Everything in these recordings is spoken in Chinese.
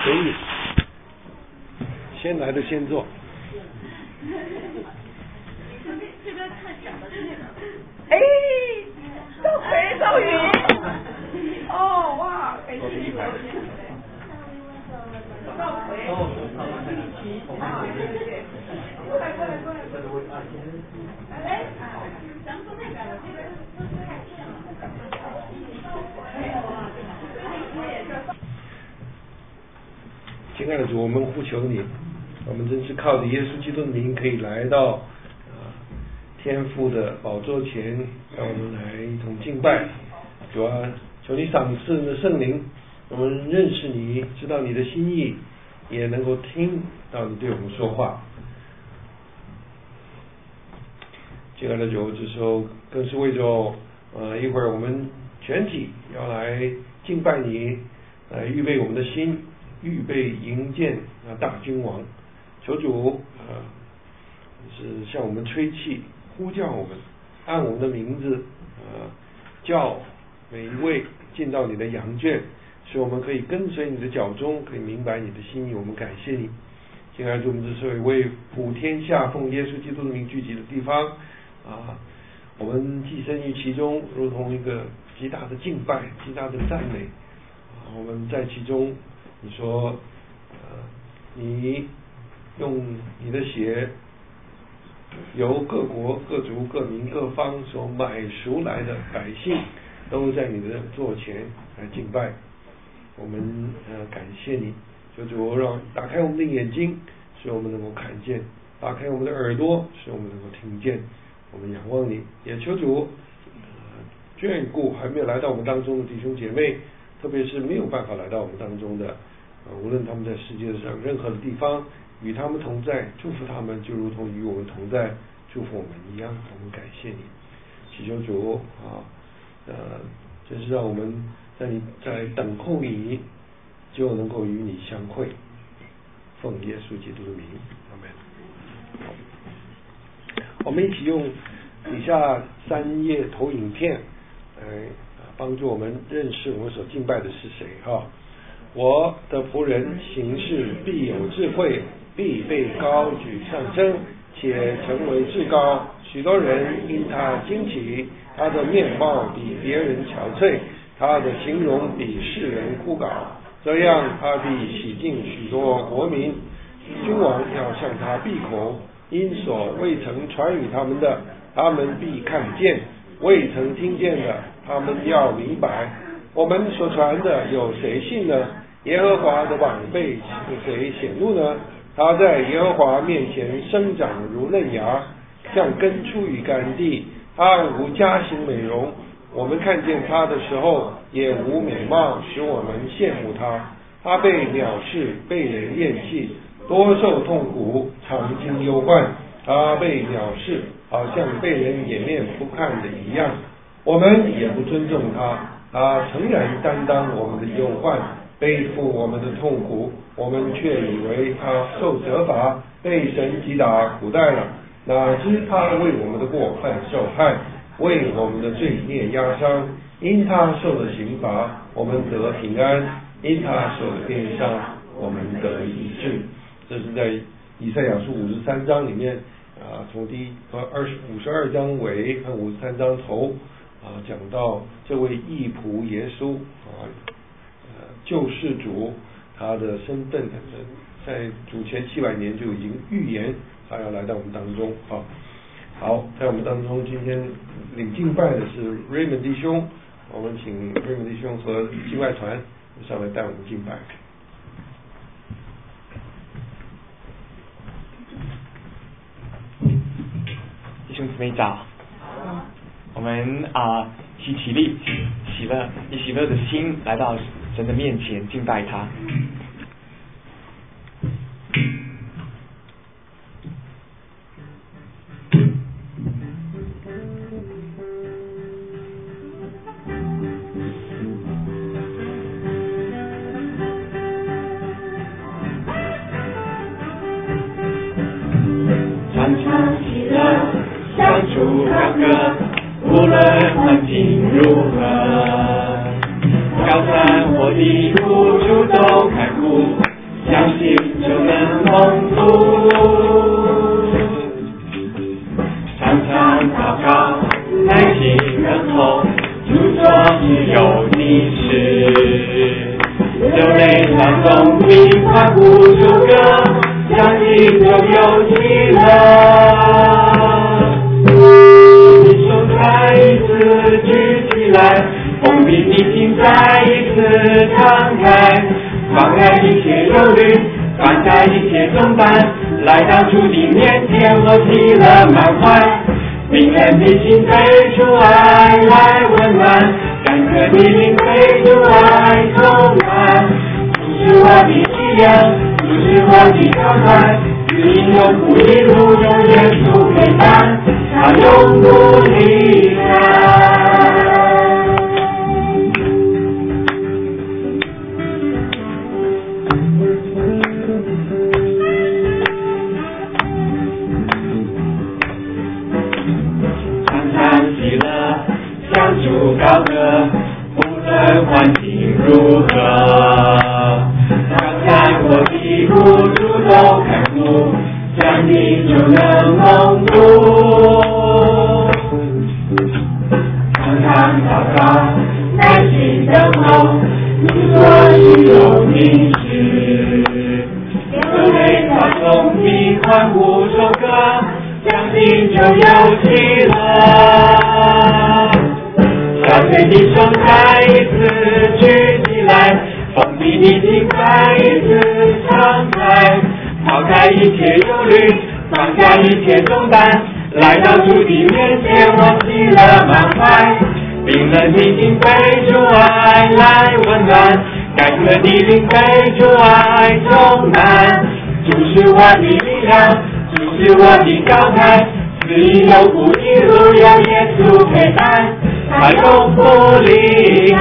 随你，先来的先坐。 哎，赵奎、赵云，哦哇，感谢你们。赵奎，过来，来，咱们坐那边了，这边亲爱的主，我们呼求你，我们真是靠着耶稣基督的名可以来到天父的宝座前，让我们来一同敬拜。主啊，求你赏赐的圣灵，我们认识你，知道你的心意，也能够听到你对我们说话。亲爱的主，这时候更是为着一会儿我们全体要来敬拜你，来预备我们的心，预备迎见大君王。求主是向我们吹气，呼叫我们，按我们的名字叫每一位进到你的羊圈，使我们可以跟随你的脚踪，可以明白你的心意。我们感谢你。亲爱的主，我们这是为普天下奉耶稣基督的名聚集的地方我们寄身于其中，如同一个极大的敬拜，极大的赞美我们在其中，你说你用你的血由各国各族各民各方所买赎来的百姓，都在你的座前来敬拜。我们感谢你，求主让打开我们的眼睛，使我们能够看见；打开我们的耳朵，使我们能够听见。我们仰望你，也求主眷顾还没有来到我们当中的弟兄姐妹，特别是没有办法来到我们当中的无论他们在世界上任何的地方，与他们同在，祝福他们，就如同与我们同在，祝福我们一样。我们感谢你，祈求主真是让我们在等候你，就能够与你相会。奉耶稣基督的名，阿们。我们一起用以下3页投影片来帮助我们认识我们所敬拜的是谁我的仆人行事必有智慧，必被高举上升，且成为至高。许多人因他惊奇，他的面貌比别人憔悴，他的形容比世人枯槁。这样他必洗净许多国民，君王要向他闭口，因所未曾传与他们的，他们必看见；未曾听见的，他们要明白。我们所传的有谁信呢？耶和华的膀臂是谁显露呢？他在耶和华面前生长如嫩芽，像根出于干地。他无佳形美容，我们看见他的时候也无美貌，使我们羡慕他。他被藐视，被人厌弃，多受痛苦，常经忧患。他被藐视，好像被人掩面不看的一样。我们也不尊重他，他诚然担当我们的忧患，背负我们的痛苦，我们却以为他受责罚，被神击打苦待了。哪知他为我们的过犯受害，为我们的罪孽压伤。因他受了刑罚，我们得平安；因他受了鞭伤，我们得医治。这是在以赛亚书53章里面从52章尾和53章头讲到这位义仆耶稣救世主，他的身份在主前700年就已经预言他要来到我们当中好，在我们当中今天领敬拜的是 Raymond 弟兄，我们请 Raymond 弟兄和敬拜团上来带我们敬拜。 弟兄姊妹早，我们起立，以喜乐的心来到神的面前敬拜他。 常常喜乐，相处欢乐，无论环境如何，挑战或的付出都看主说只有你是，流泪当中比欢呼出歌，相信就有喜乐。你手再一次举起来，封闭你心再一次敞开，放开一切忧虑，放下一切重担，来到主的面前，我喜乐满怀。冰冷的心被主爱来温暖，干渴的灵被主爱充满。主是我的力量，主是我的高台，指引永不一路有耶稣陪伴，他永不离开。向主高歌，无论环境如何，挑战我的苦主都看顾，将你就能蒙福。常常祷告，耐心等候，你所需有明示，流泪大众的欢呼首歌，相信就有喜乐。小腿的手再一次举起来，封闭的心再一次敞开，抛开一切忧虑，放下一切重担，来到主的面前，我喜乐满怀。冰冷的心被主爱来温暖，干渴的灵被主爱充满。主是我的力量，主是我的高台，指引有苦一路有耶稣陪伴，他永不离开。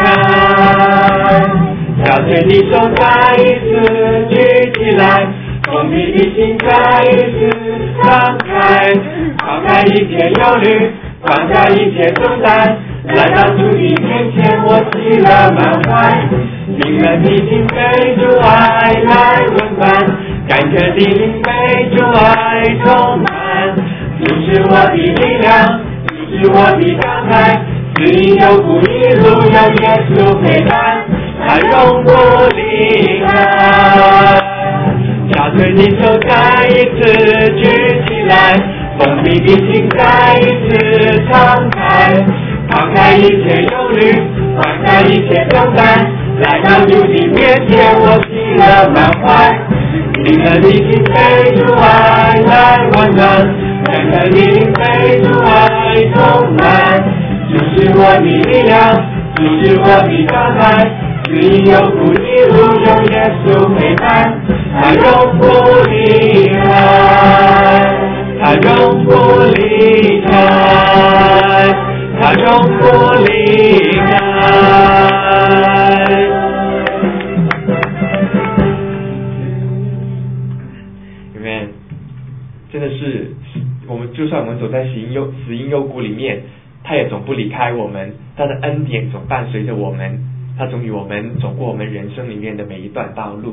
小腿的手再一次举起来，封闭的心再一次敞开，抛开一切忧虑，放下一切重担，来到主的面前，我喜乐满怀。冰冷的心被主爱来温暖，干渴的灵被主爱充满。主是我的力量，主是我的高台，指引有苦一路有耶稣陪伴，他永不离开。小腿的手再一次举起来，封闭的心再一次敞开，抛开一切忧虑，放下一切重担，来到主的面前，我喜乐满怀。冰冷的心被主爱来温暖，干渴的灵被主爱充满。主是我的力量，主是我的高台，指引有苦一路有耶稣陪伴，他永不离开，他永不离开，他永不离开。 真的是，就算我们走在死荫幽谷里面，他也总不离开我们，他的恩典总伴随着我们，他总与我们走过我们人生里面的每一段道路。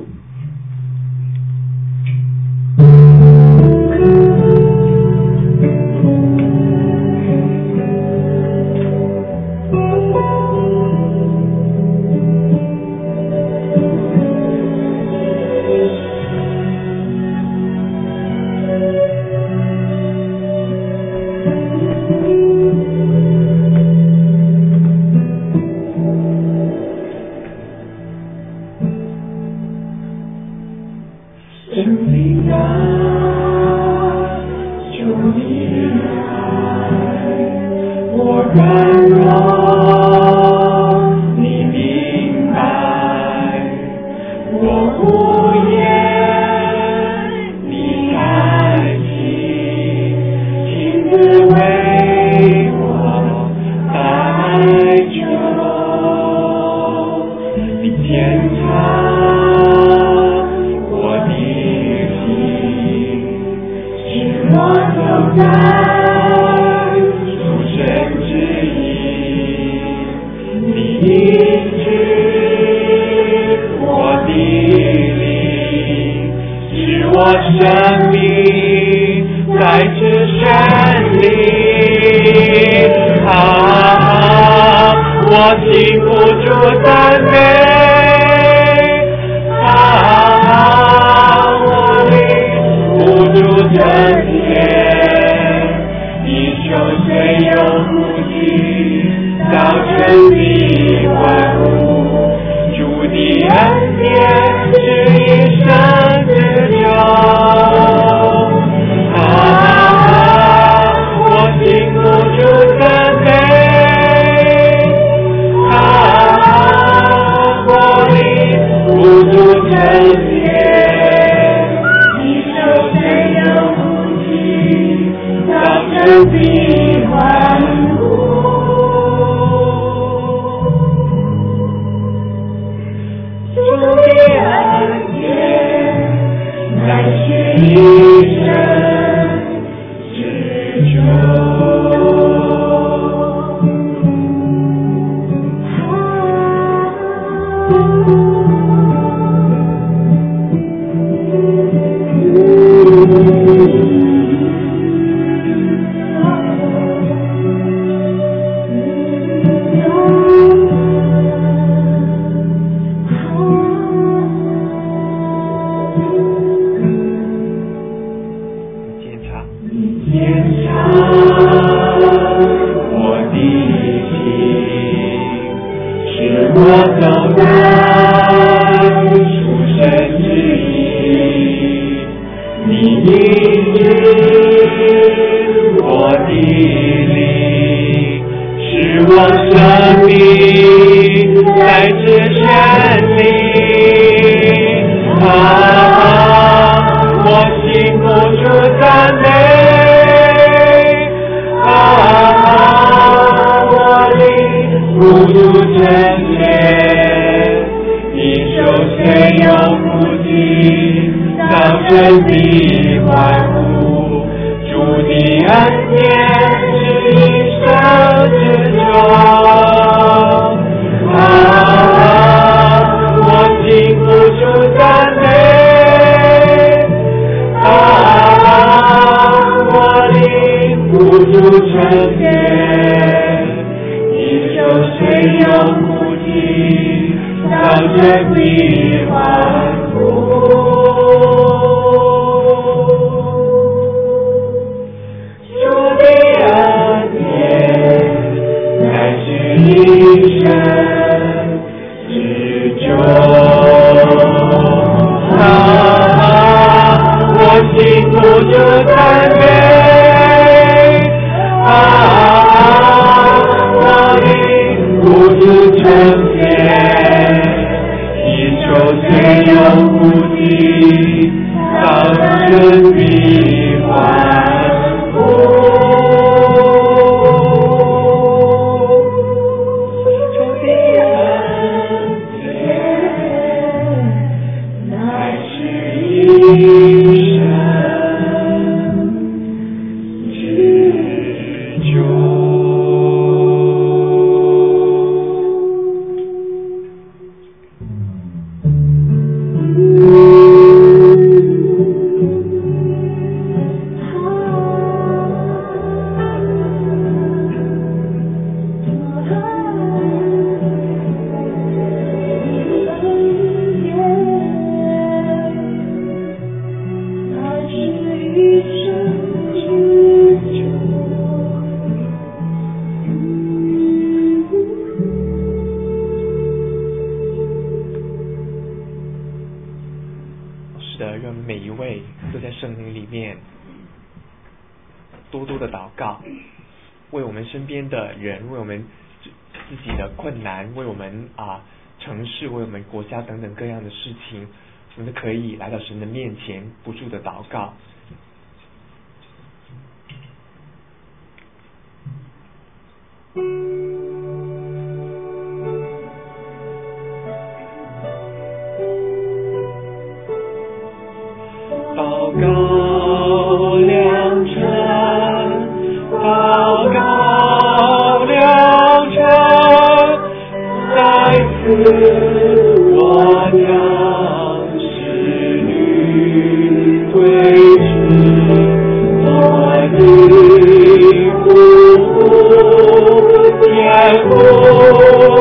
我我禁不住赞美，我领不住这天，你手虽有不惧，造成的万物，主的恩典是一生之久。我禁不住赞美，我领不住这天，你手虽有不惧，造成的万物。主的恩典乃是一生之久。 城市为我们国家等等各样的事情，我们都可以来到神的面前不住的祷告。 祷告良辰，祷告良辰，在此我将使女归去，我的父天父。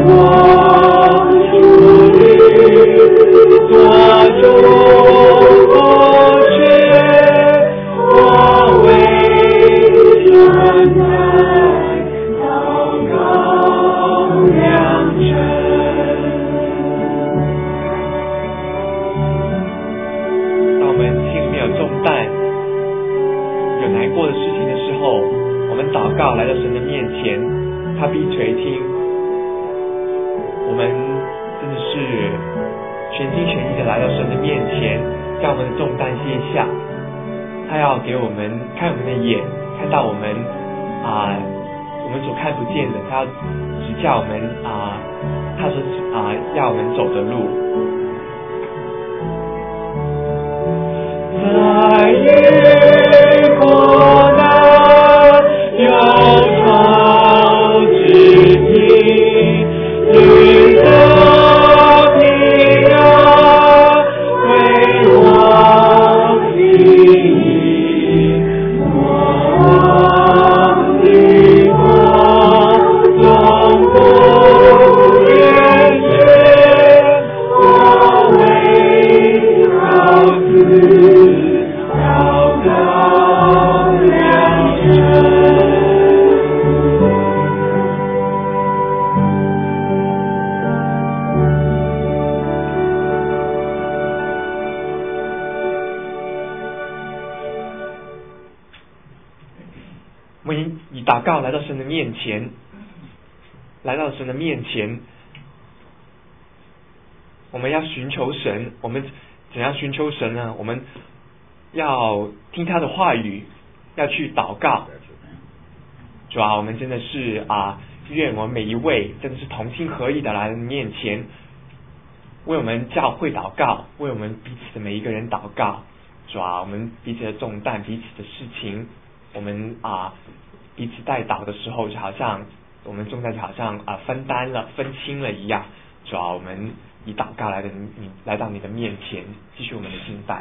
我们要寻求神，我们怎样寻求神呢？我们要听他的话语，要去祷告。主啊，我们真的是愿我们每一位真的是同心合意的来到你面前，为我们教会祷告，为我们彼此的每一个人祷告。主啊，我们彼此的重担，彼此的事情，我们彼此代祷的时候，就好像我们重担就好像分担了、分清了一样。主啊，我们以祷告来到你的面前，继续我们的敬拜。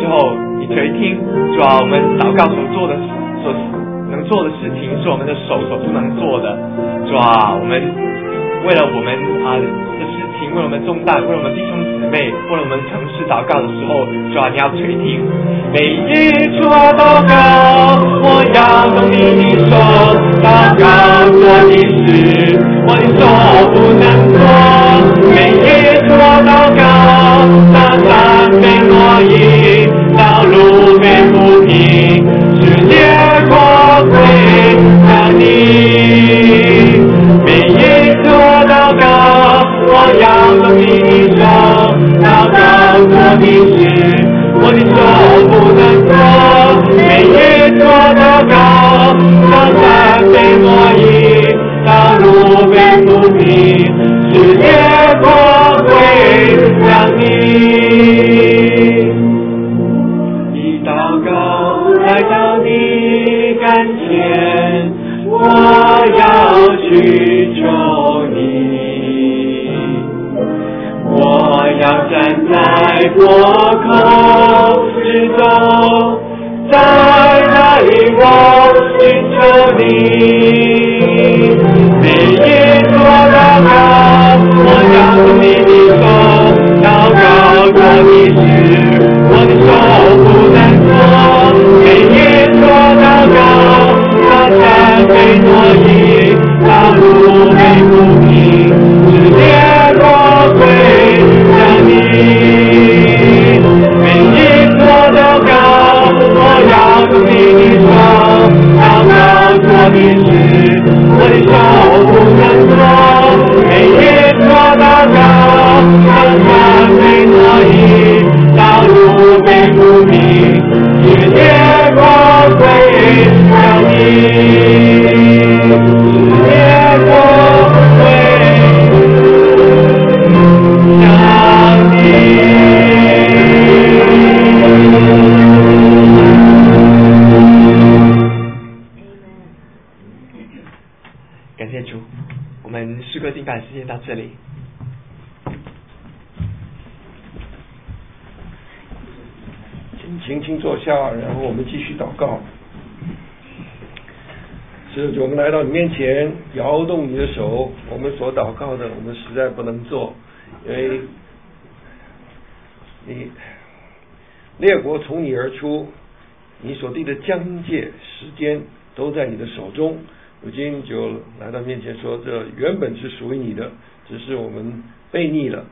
候，你垂听，主啊，我们祷告所做的所能做的事情，是我们的手所不能做的。主啊，我们为了我们的事情，为了我们重担，为了我们弟兄姊妹，为了我们城市祷告的时候，主啊，你要垂听。每一处祷告，我要动你的手，祷告做的事，我的手不能做。每一处祷告，大山被挪移，道路被铺平，世界国归向你。每一处祷告，我要动你的手，祷告做的事，我的手不能做。每一处祷告，大山被挪移，道路被铺平，世界国归向你。一祷告来到你跟前，我要去求你，我要站在破口之中，在那里我寻求你。每一座祷告，我要动你的手，祷告做的事，我的手不能做。每一座祷告，大山被挪移，道路被铺平，世界国归向你。每一座祷告，我要动你的手，祷告做的事，我的手不能做。每一座祷告，大山被挪移，道路被铺平，世界国归向你，世界国归向你。感谢主，我们诗歌敬拜时间到这里。 请坐下，然后我们继续祷告。是主，我们来到你面前，摇动你的手，我们所祷告的，我们实在不能做，因为你列国从你而出，你所定的疆界时间都在你的手中。如今就来到面前说，这原本是属于你的，只是我们悖逆了，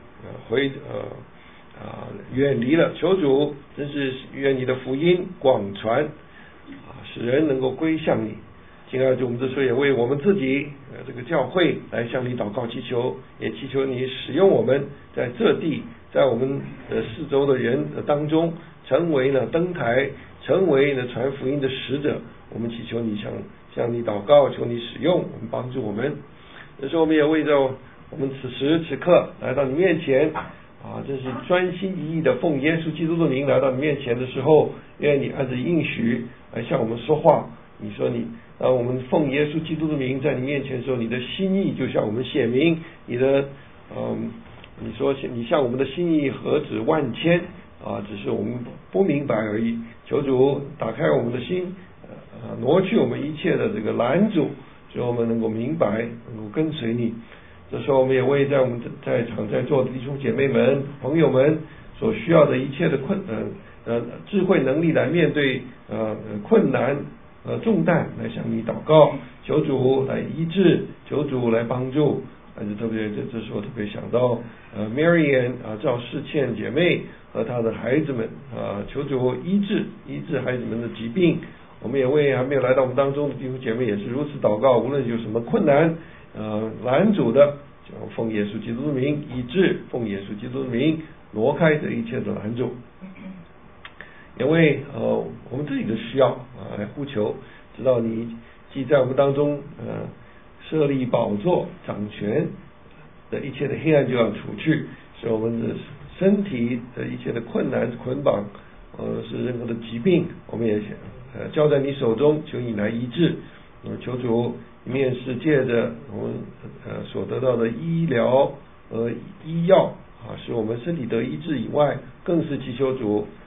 远离了。求主真是愿你的福音广传，使人能够归向你。亲爱的主，我们这时候也为我们自己这个教会来向你祷告祈求，也祈求你使用我们在这地，在我们四周的人当中，成为了灯台，成为了传福音的使者。我们祈求你向你祷告，求你使用我们，帮助我们。这时候我们也为着我们此时此刻来到你面前这是专心一意的奉耶稣基督的名来到你面前的时候，愿你按着应许来向我们说话。你说当我们奉耶稣基督的名在你面前的时候，你的心意就向我们显明，你说你向我们的心意何止万千只是我们不明白而已。求主打开我们的心，挪去我们一切的这个拦阻，使我们能够明白，能够跟随你。这时候我们也为在我们在场在座的弟兄姐妹们、朋友们所需要的一切的智慧能力来面对困难重担来向你祷告，求主来医治，求主来帮助。特别这时候特别想到Marian 赵世倩姐妹和她的孩子们求主医治孩子们的疾病。我们也为还没有来到我们当中的弟兄姐妹也是如此祷告，无论有什么困难拦阻的，就奉耶稣基督的名医治，奉耶稣基督的名挪开这一切的拦阻。因为我们自己的需要来呼求，知道你既在我们当中设立宝座掌权的一切的黑暗就要除去，使我们的身体的一切的困难捆绑是任何的疾病，我们也交在你手中，求你来医治。求主面是借着我们所得到的医疗医药使我们身体得医治以外，更是祈求主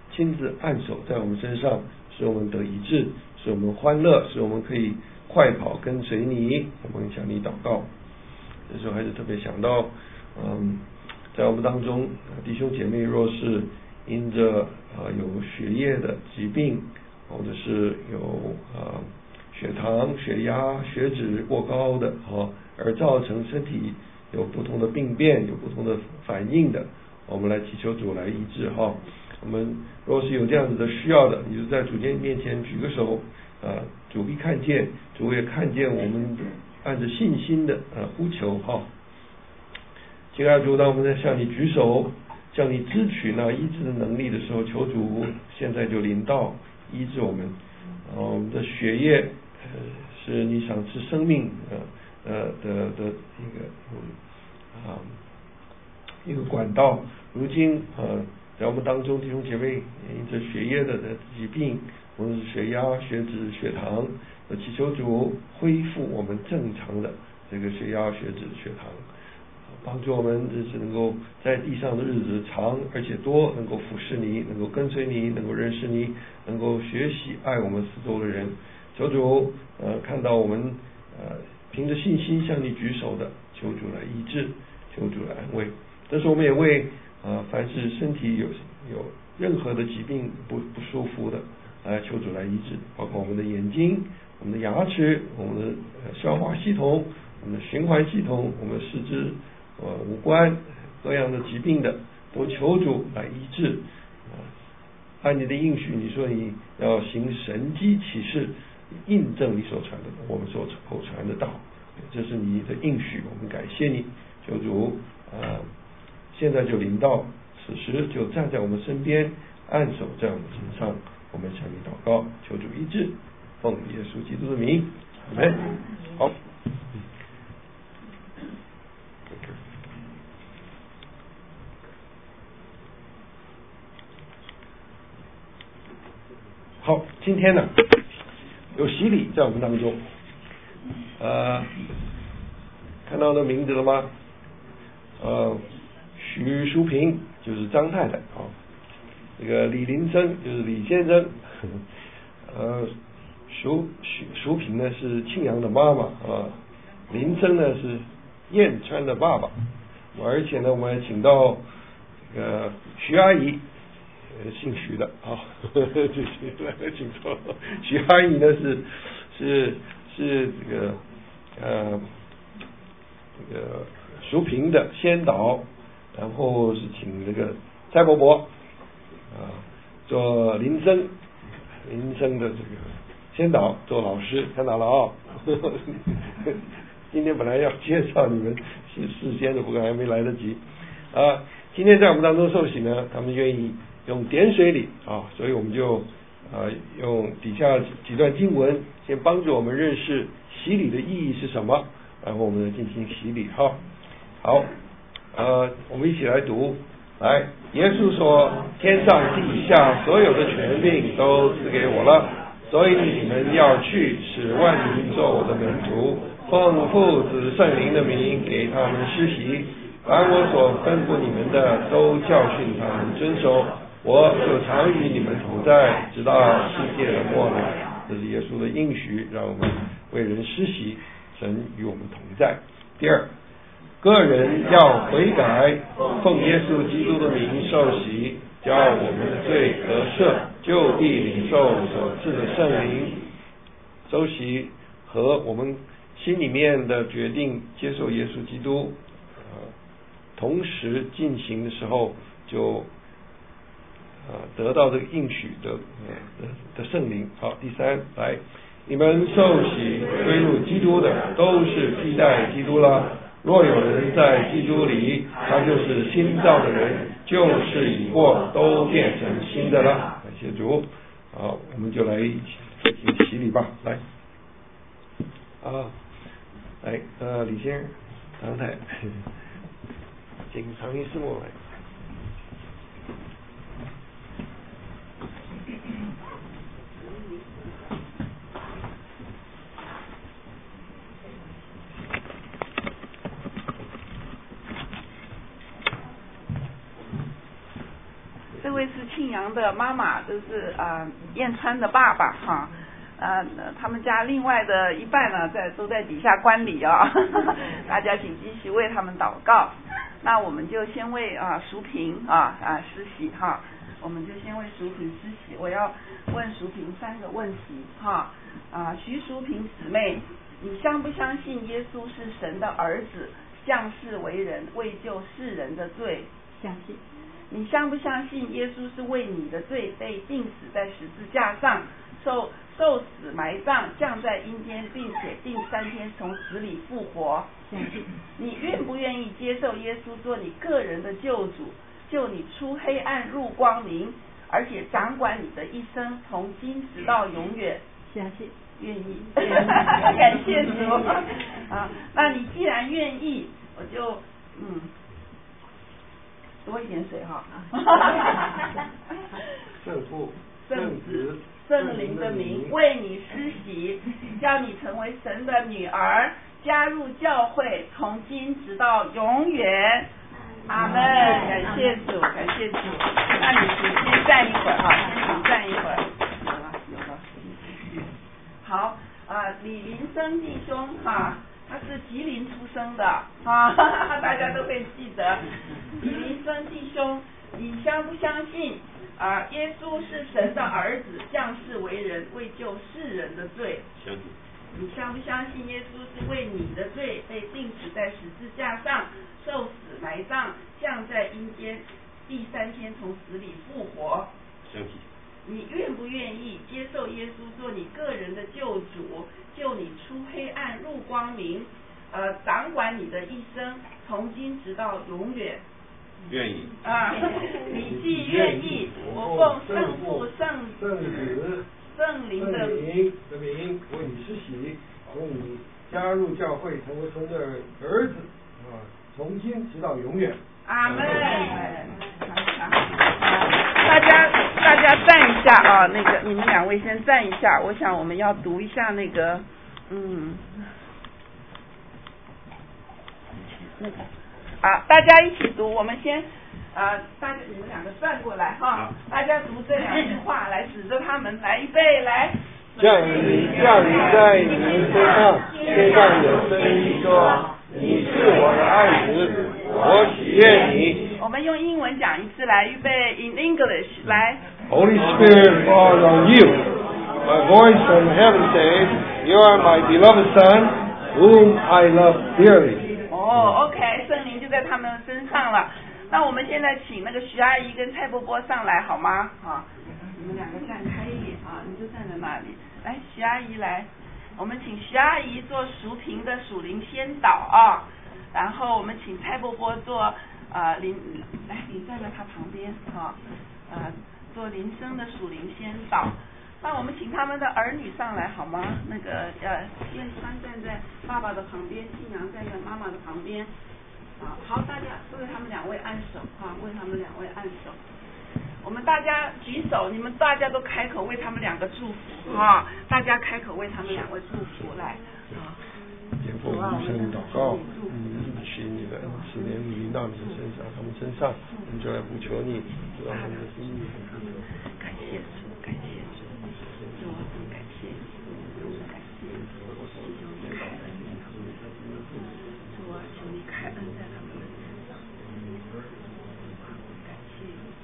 亲自按手在我们身上，使我们得医治，使我们欢乐，使我们可以快跑跟随你。我们向你祷告。这时候还是特别想到在我们当中弟兄姐妹若是因着有血液的疾病，或者是有血糖、血压、血脂过高的而造成身体有不同的病变、有不同的反应的，我们来祈求主来医治我们若是有这样子的需要的，你就在主面前举个手，主必看见，主也看见我们按着信心的呼求亲爱的主，当我们在向你举手，向你支取那医治的能力的时候，求主现在就临到医治我们。我们的血液是你赏赐生命的一个管道。如今在我们当中弟兄姐妹因着血液的疾病，无论是血压、血脂、血糖，祈求主恢复我们正常的这个血压、血脂、血糖，帮助我们就是能够在地上的日子长而且多，能够服侍你，能够跟随你，能够认识你，能够学习爱我们四周的人。求主看到我们凭着信心向你举手的，求主来医治，求主来安慰。但是我们也为凡是身体有任何的疾病不舒服的，求主来医治，包括我们的眼睛、我们的牙齿、我们的消化系统、我们的循环系统、我们的四肢五官各样的疾病的，都求主来医治。按你的应许，你说你要行神迹奇事，印证你所传的我们所口传的道，这是你的应许，我们感谢你。求主现在就临到，此时就站在我们身边，按手在我们身上，我们向你祷告，求主医治，奉耶稣基督的名，阿们。好。好，今天呢有洗礼在我们当中，看到那名字了吗？徐淑萍就是张太太这个李林生就是李先生，淑萍呢是庆阳的妈妈林生呢是燕川的爸爸，而且呢我们还请到这个徐阿姨。姓徐的请错，徐阿姨呢是这个淑萍的先导，然后是请这个蔡伯伯做林生的这个先导做老师，看到了今天本来要介绍你们是事先的，不过还没来得及今天在我们当中受洗呢，他们愿意用点水礼所以我们就用底下几段经文先帮助我们认识洗礼的意义是什么，然后我们进行洗礼好，我们一起来读。来，耶稣说，天上地下所有的权柄都赐给我了，所以你们要去，使万民做我的门徒，奉父子圣灵的名给他们施洗，凡我所吩咐你们的都教训他们遵守，我就常与你们同在，直到世界的末了。这是耶稣的应许，让我们为人施洗，神与我们同在。第二，个人要悔改，奉耶稣基督的名受洗，叫我们的罪得赦，就必领受所赐的圣灵。受洗和我们心里面的决定接受耶稣基督同时进行的时候，就得到这个应许的圣灵。好，第三，来，你们受洗归入基督的，都是替代基督了。若有人在基督里，他就是新造的人，旧事已过，都变成新的了。感谢主。好，我们就来一起洗礼吧。来，李先生、唐太，请常医师母来。 这位是庆阳的妈妈，这是燕川的爸爸哈。他们家另外的一半呢，都在底下观礼啊，大家请继续为他们祷告。那我们就先为淑萍施洗哈，我们就先为淑萍施洗。我要问淑萍3个问题哈。徐淑萍姊妹，你相不相信耶稣是神的儿子，降世为人，为救世人的罪？ 相信。 你相不相信耶稣是为你的罪被钉死在十字架上，受死埋葬，降在阴间，并且第3天从死里复活？ 相信。 你愿不愿意接受耶稣做你个人的救主，救你出黑暗入光明，而且掌管你的一生，从今直到永远？ 相信。 愿意。感谢主。那你既然愿意，我就多一点水哈。 圣父、 圣子、圣灵的名为你施洗，叫你成为神的女儿，加入教会，从今直到永远。阿们。感谢主，感谢主。那你请先站一会儿哈，请站一会儿。有了。好李林生弟兄哈。他是吉林出生的大家都会记得。李林生弟兄，你相不相信耶稣是神的儿子，降世为人，为救世人的罪？ 相信。 你相不相信耶稣是为你的罪被钉死在十字架上，受死埋葬，降在阴间，第3天从死里复活？ 相信。 你愿不愿意接受耶稣做你个人的救主，救你出黑暗入光明，掌管你的一生，从今直到永远？ 愿意。 你既愿意，我奉圣父、圣子、圣灵的名为你施洗，为你加入教会，成为神的儿子从今直到永远。 阿门。大家站一下那个你们2位先站一下，我想我们要读一下那个大家一起读，我们先大家你们2个转过来哈，大家读这2句话来指着他们，来预备来。 降临在你们身上，天上有声音说，你是我的爱子，我喜悦你。 我们用英文讲一次，来预备 in English 来。 Holy Spirit falls on you. My voice from heaven says, You are my beloved Son, whom I love dearly. OK， 圣灵就在他们身上了。那我们现在请那个徐阿姨跟蔡伯伯上来好吗？你们2个站开一点你就站在那里。来，徐阿姨来，我们请徐阿姨做淑萍的属灵先导然后我们请蔡伯伯做你站在他旁边做林生的属灵先导。那我们请他们的儿女上来好吗？那个燕川站在爸爸的旁边，庆阳站在妈妈的旁边。好，大家为他们2位按手为他们2位按手。我们大家举手，你们大家都开口为他们2个祝福大家开口为他们2位祝福来天父，我们向你祷告，许你的恩慈怜悯临到你的身上，他们身上，我们就来呼求你，让他们的心里很自由。 感谢主，感谢主，主啊，感谢主，感谢主啊，求你开恩在他们的身上，感谢。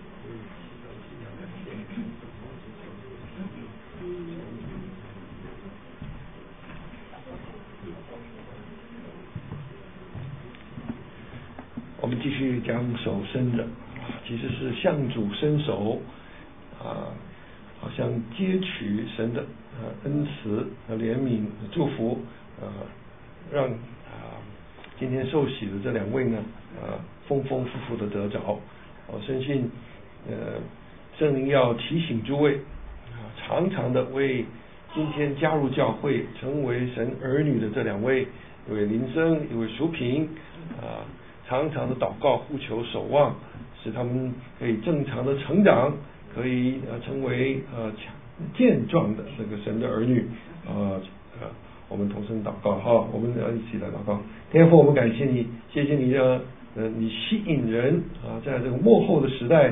我们继续将手伸着，其实是向主伸手好像接取神的恩慈和怜悯祝福让今天受洗的这2位呢丰丰富富的得着。我深信圣灵要提醒诸位常常的为今天加入教会成为神儿女的这2位，一位林生，一位淑萍常常的祷告呼求守望，使他们可以正常的成长，可以成为健壮的那个神的儿女。我们同声祷告我们要一起来祷告。天父，我们感谢你，谢谢你的你吸引人在这个末后的时代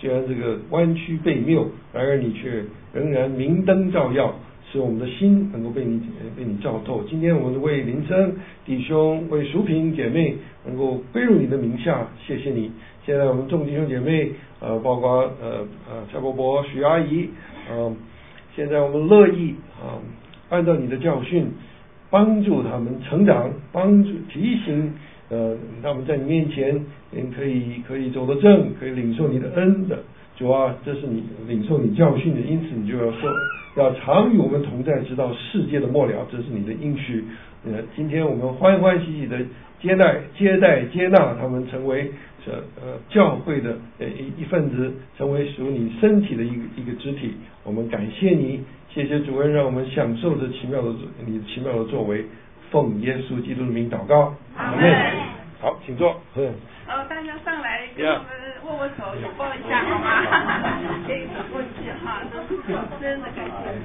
虽然这个弯曲背谬，然而你却仍然明灯照耀，使我们的心能够被你照透。今天我们为林生弟兄，为淑萍姐妹能够归入你的名下，谢谢你。现在我们众弟兄姐妹包括蔡伯伯、许阿姨现在我们乐意按照你的教训帮助他们成长，帮助提醒他们在你面前可以走得正，可以领受你的恩的。主啊，这是你领受你教训的，因此你就要常与我们同在，直到世界的末了，这是你的应许。今天我们欢欢喜喜的接纳他们，成为教会的一份子，成为属你身体的一个肢体。我们感谢你，谢谢主恩，让我们享受着你奇妙的作为。奉耶稣基督的名祷告，阿们。好，请坐。 大家上来跟我们握握手，拥抱一下好吗？可以走过去哈，真的感谢。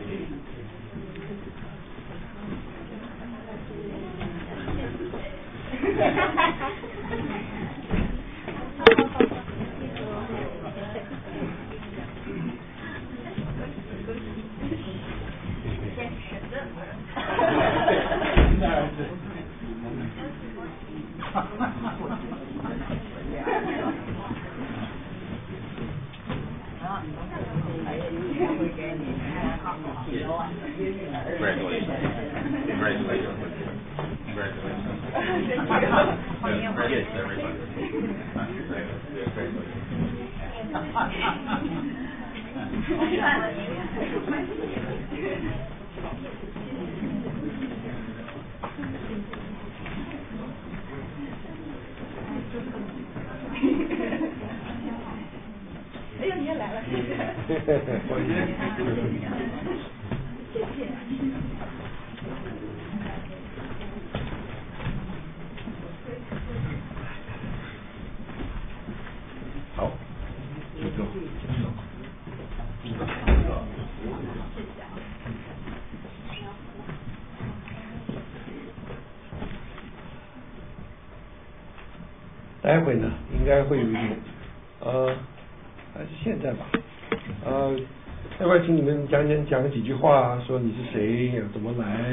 哎呦，你也来了！ 好，待会呢，应该会有一点，还是现在吧，待会请你们讲几句话，说你是谁，怎么来，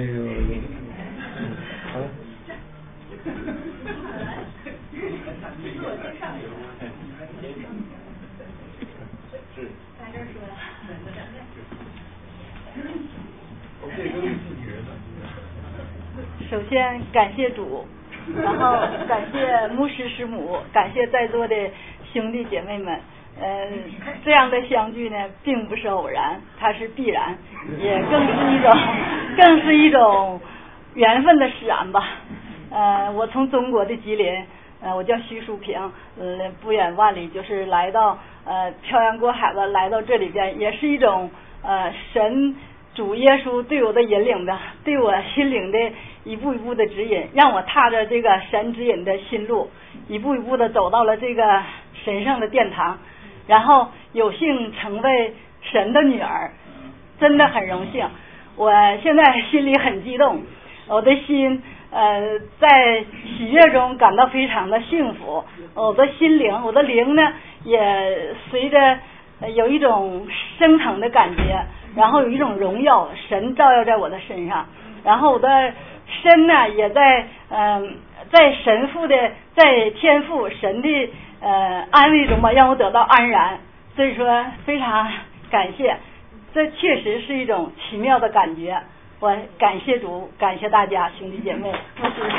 首先感谢主，然后感谢牧师师母，感谢在座的兄弟姐妹们。这样的相聚呢，并不是偶然，它是必然，也更是一种缘分的使然吧。我从中国的吉林，我叫徐淑萍，不远万里就是来到漂洋过海的来到这里边，也是一种神主耶稣对我的引领的，对我心灵的一步一步的指引，让我踏着这个神指引的心路，一步一步的走到了这个神圣的殿堂，然后有幸成为神的女儿，真的很荣幸。我现在心里很激动，我的心在喜悦中感到非常的幸福，我的心灵，我的灵呢也随着有一种升腾的感觉，然后有一种荣耀，神照耀在我的身上，然后我的身呢也在神父的在天父神的安慰中吧，让我得到安然，所以说非常感谢，这确实是一种奇妙的感觉。我感谢主，感谢大家兄弟姐妹，我是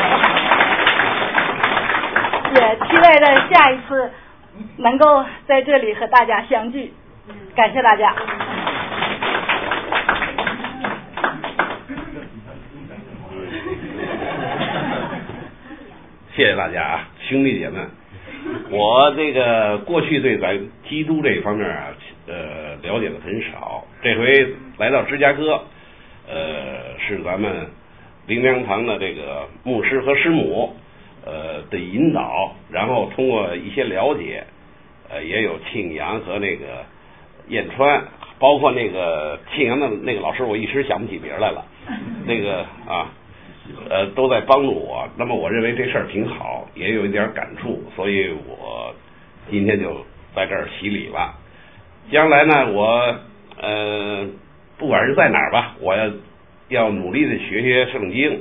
也期待着下一次能够在这里和大家相聚，感谢大家。 谢谢大家啊，兄弟姐妹，我这个过去对咱基督这方面啊，了解的很少，这回来到芝加哥，是咱们灵粮堂的这个牧师和师母的引导，然后通过一些了解，也有庆阳和那个燕川，包括那个庆阳的那个老师，我一时想不起名来了，那个都在帮助我。那么我认为这事儿挺好，也有一点感触，所以我今天就在这儿洗礼了。将来呢，我不管是在哪儿吧，我要努力的学圣经，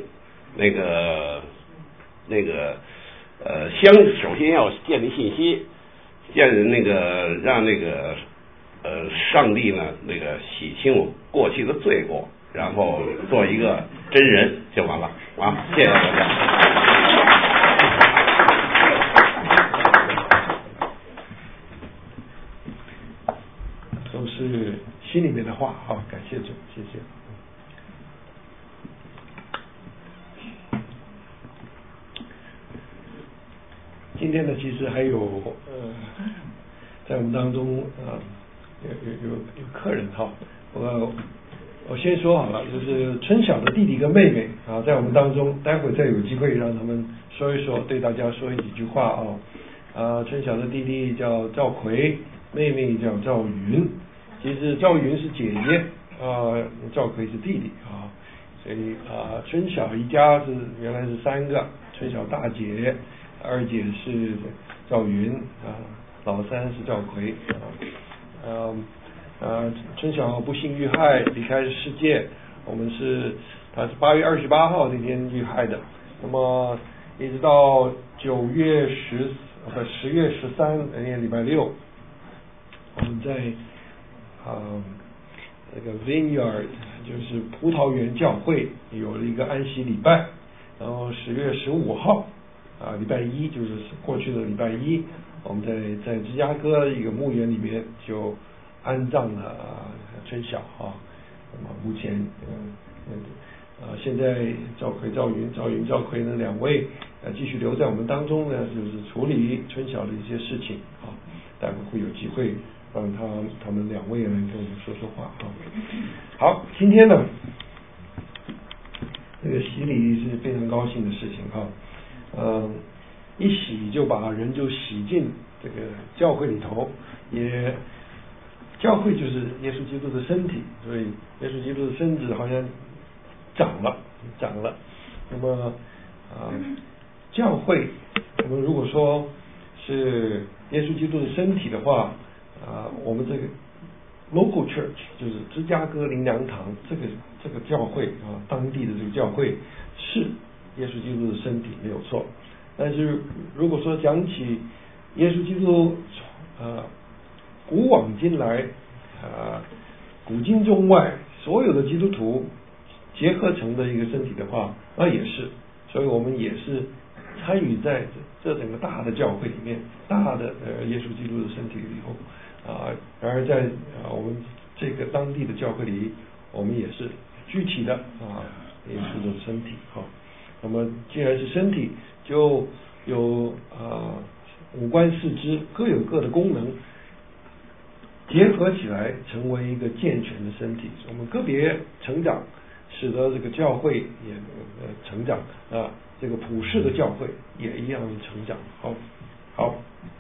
首先要建立信心，让上帝呢洗清我过去的罪过，然后做一个真人就完了啊！谢谢大家。 都是心里面的话，好，感谢主，谢谢。今天呢，其实还有在我们当中有客人哈，我先说好了，就是春晓的弟弟跟妹妹啊，在我们当中，待会再有机会让他们说一说，对大家说几句话啊。春晓的弟弟叫赵奎，妹妹叫赵云。其实赵云是姐姐赵奎是弟弟啊，所以春晓一家原来是3个，春晓大姐，二姐是赵云老三是赵奎春晓不幸遇害离开世界，他是8月28号那天遇害的，那么一直到10月13那天礼拜六，我们在那个 Vineyard 就是葡萄园教会有了一个安息礼拜，然后10月15号礼拜一，就是过去的礼拜一，我们在芝加哥一个牧园里面就安葬了春晓那么目前现在赵云赵奎呢2位继续留在我们当中呢，就是处理春晓的一些事情待会会有机会让他们2位来跟我们说说话好，今天呢这个洗礼是非常高兴的事情一洗就把人就洗进这个教会里头，教会就是耶稣基督的身体，所以耶稣基督的身子好像长了。那么教会我们如果说是耶稣基督的身体的话我们这个 local church 就是芝加哥灵粮堂这个教会当地的这个教会是耶稣基督的身体没有错，但是如果说讲起耶稣基督古往今来古今中外所有的基督徒结合成的一个身体的话，那也是，所以我们也是参与在这整个大的教会里面，大的耶稣基督的身体里头然而在我们这个当地的教会里，我们也是具体的耶稣的身体那么既然是身体，就有五官四肢各有各的功能，结合起来成为一个健全的身体。我们个别成长，使得这个教会也成长这个普世的教会也一样成长。好，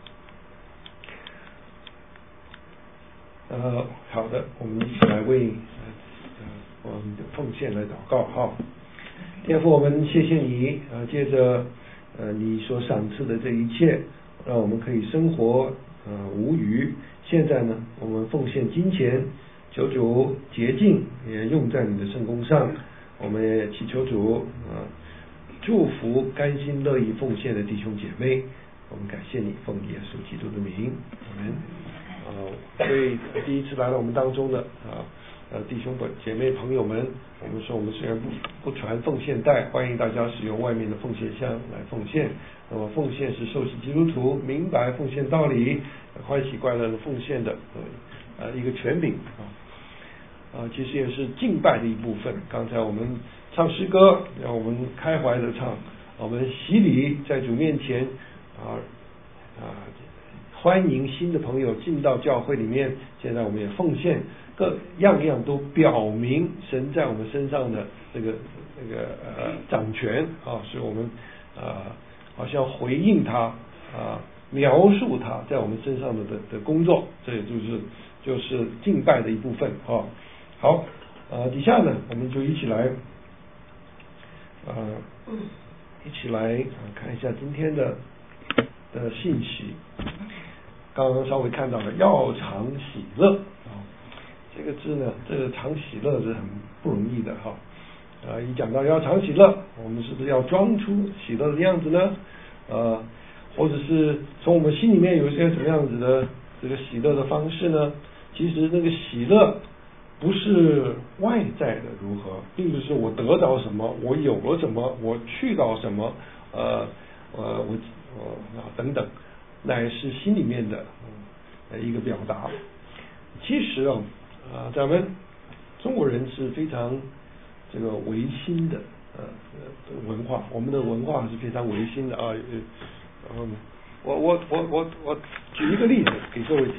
好的，我们一起来为我们的奉献来祷告天父，我们谢谢你借着你所赏赐的这一切，让我们可以生活无余。现在呢，我们奉献金钱，求主洁净，也用在你的圣工上。我们也祈求主祝福甘心乐意奉献的弟兄姐妹。我们感谢你，奉耶稣基督的名，阿们。对第一次来到我们当中的弟兄姐妹朋友们，我们说我们虽然不传奉献袋，欢迎大家使用外面的奉献箱来奉献。那么奉献是受洗基督徒明白奉献道理，欢喜快乐的奉献的一个权柄其实也是敬拜的一部分。刚才我们唱诗歌，让我们开怀的唱，我们洗礼在主面前欢迎新的朋友进到教会里面。现在我们也奉献，样样都表明神在我们身上的这个掌权所以我们好像回应他描述他在我们身上的工作，这也就是敬拜的一部分好底下呢，我们就一起来看一下今天的信息。 刚刚稍微看到了要常喜乐这个字呢，这个常喜乐是很不容易的一讲到要常喜乐，我们是不是要装出喜乐的样子呢？或者是从我们心里面有一些什么样子的这个喜乐的方式呢？其实那个喜乐不是外在的如何，并不是我得到什么，我有了什么，我去到什么，等等，乃是心里面的一个表达。其实咱们中国人是非常这个唯心的文化，我们的文化是非常唯心的我举一个例子给各位听。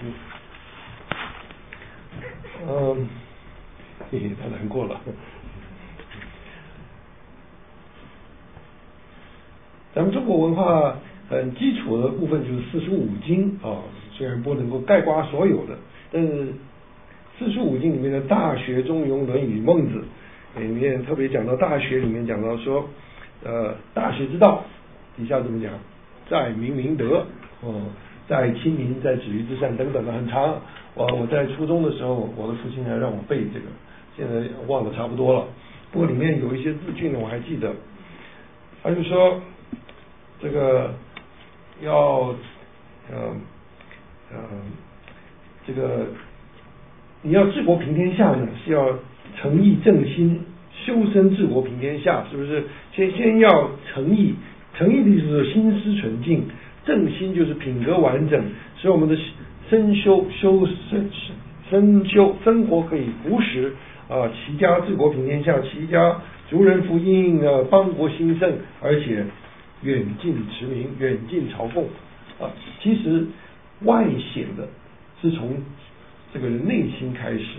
太难过了。咱们中国文化很基础的部分就是45经虽然不能够概括所有的，但是45经里面的《大学》《中庸》《论语》《孟子》里面特别讲到《大学》里面讲到说，大学之道底下怎么讲？在明明德，在亲民，在止于至善等等的很长。我在初中的时候，我的父亲还让我背这个，现在忘了差不多了。不过里面有一些字句呢，我还记得。他就说，这个要这个你要治国平天下呢，是要诚意正心，修身治国平天下，是不是？先要诚意，诚意的意思是心思纯净，正心就是品格完整，使我们的身修生活可以朴实齐家治国平天下，齐家族人福音邦国兴盛，而且远近驰名，远近朝贡其实外显的是从这个人内心开始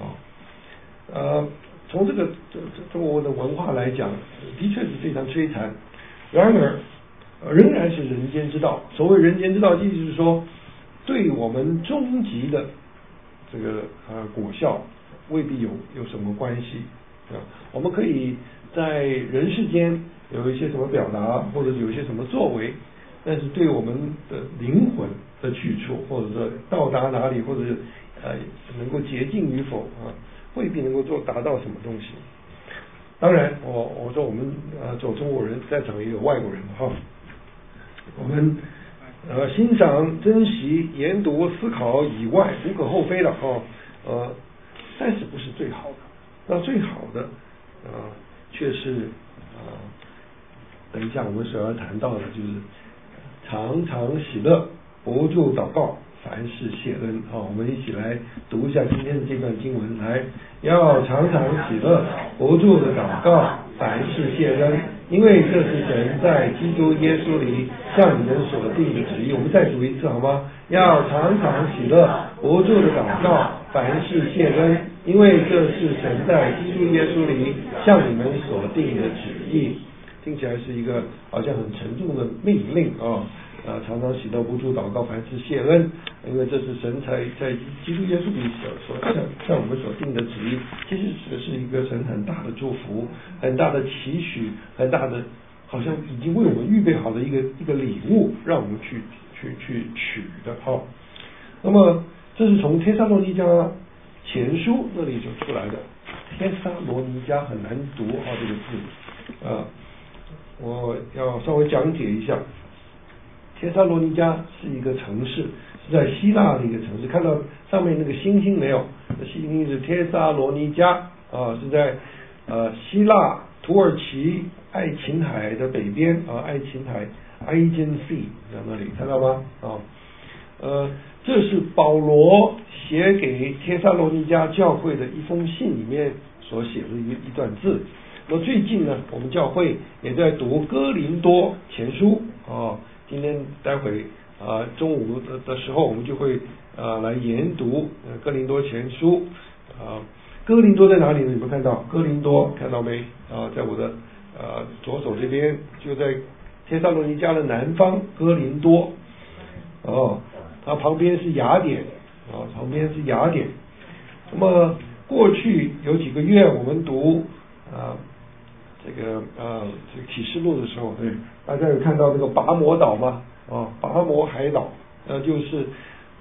从这个中国的文化来讲，的确是非常摧残。然而仍然是人间之道。所谓人间之道，意思是说，对我们终极的这个果效未必有什么关系我们可以在人世间有一些什么表达，或者有一些什么作为，但是对我们的灵魂的去处，或者说到达哪里，或者能够洁净与否未必能够达到什么东西。当然我说我们做中国人，在场也有外国人我们欣赏、珍惜、研读、思考以外，无可厚非了但是不是最好的。那最好的却是等一下我们所要谈到的，就是常常喜乐，不住祷告，凡事谢恩我们一起来读一下今天的这段经文。来，要常常喜乐，不住的祷告，凡事谢恩，因为这是神在基督耶稣里向你们所定的旨意。我们再读一次好吗？要常常喜乐，不住的祷告，凡事谢恩，因为这是神在基督耶稣里向你们所定的旨意。听起来是一个好像很沉重的命令常常喜乐，不住祷告，凡事谢恩，因为这是神在基督耶稣里所向我们所定的旨意。其实是一个神很大的祝福，很大的期许，很大的好像已经为我们预备好的一个礼物，让我们去取的那么这是从帖撒罗尼迦前书那里就出来的。帖撒罗尼迦很难读这个字我要稍微讲解一下。帖撒罗尼迦是一个城市，是在希腊的一个城市。看到上面那个星星没有？星星是帖撒罗尼迦是在希腊、土耳其、爱琴海的北边爱琴海 Aegean Sea 在那里，看到吗？这是保罗写给帖撒罗尼迦教会的一封信里面所写的一段字。那最近呢，我们教会也在读哥林多前书今天待会中午的时候，我们就会来研读哥林多前书哥林多在哪里呢？你们看到哥林多看到没在我的左手这边，就在帖撒罗尼迦的南方，哥林多它旁边是雅典旁边是雅典。那么过去有几个月我们读这个启示录的时候，大家有看到这个拔摩岛吗？拔摩海岛就是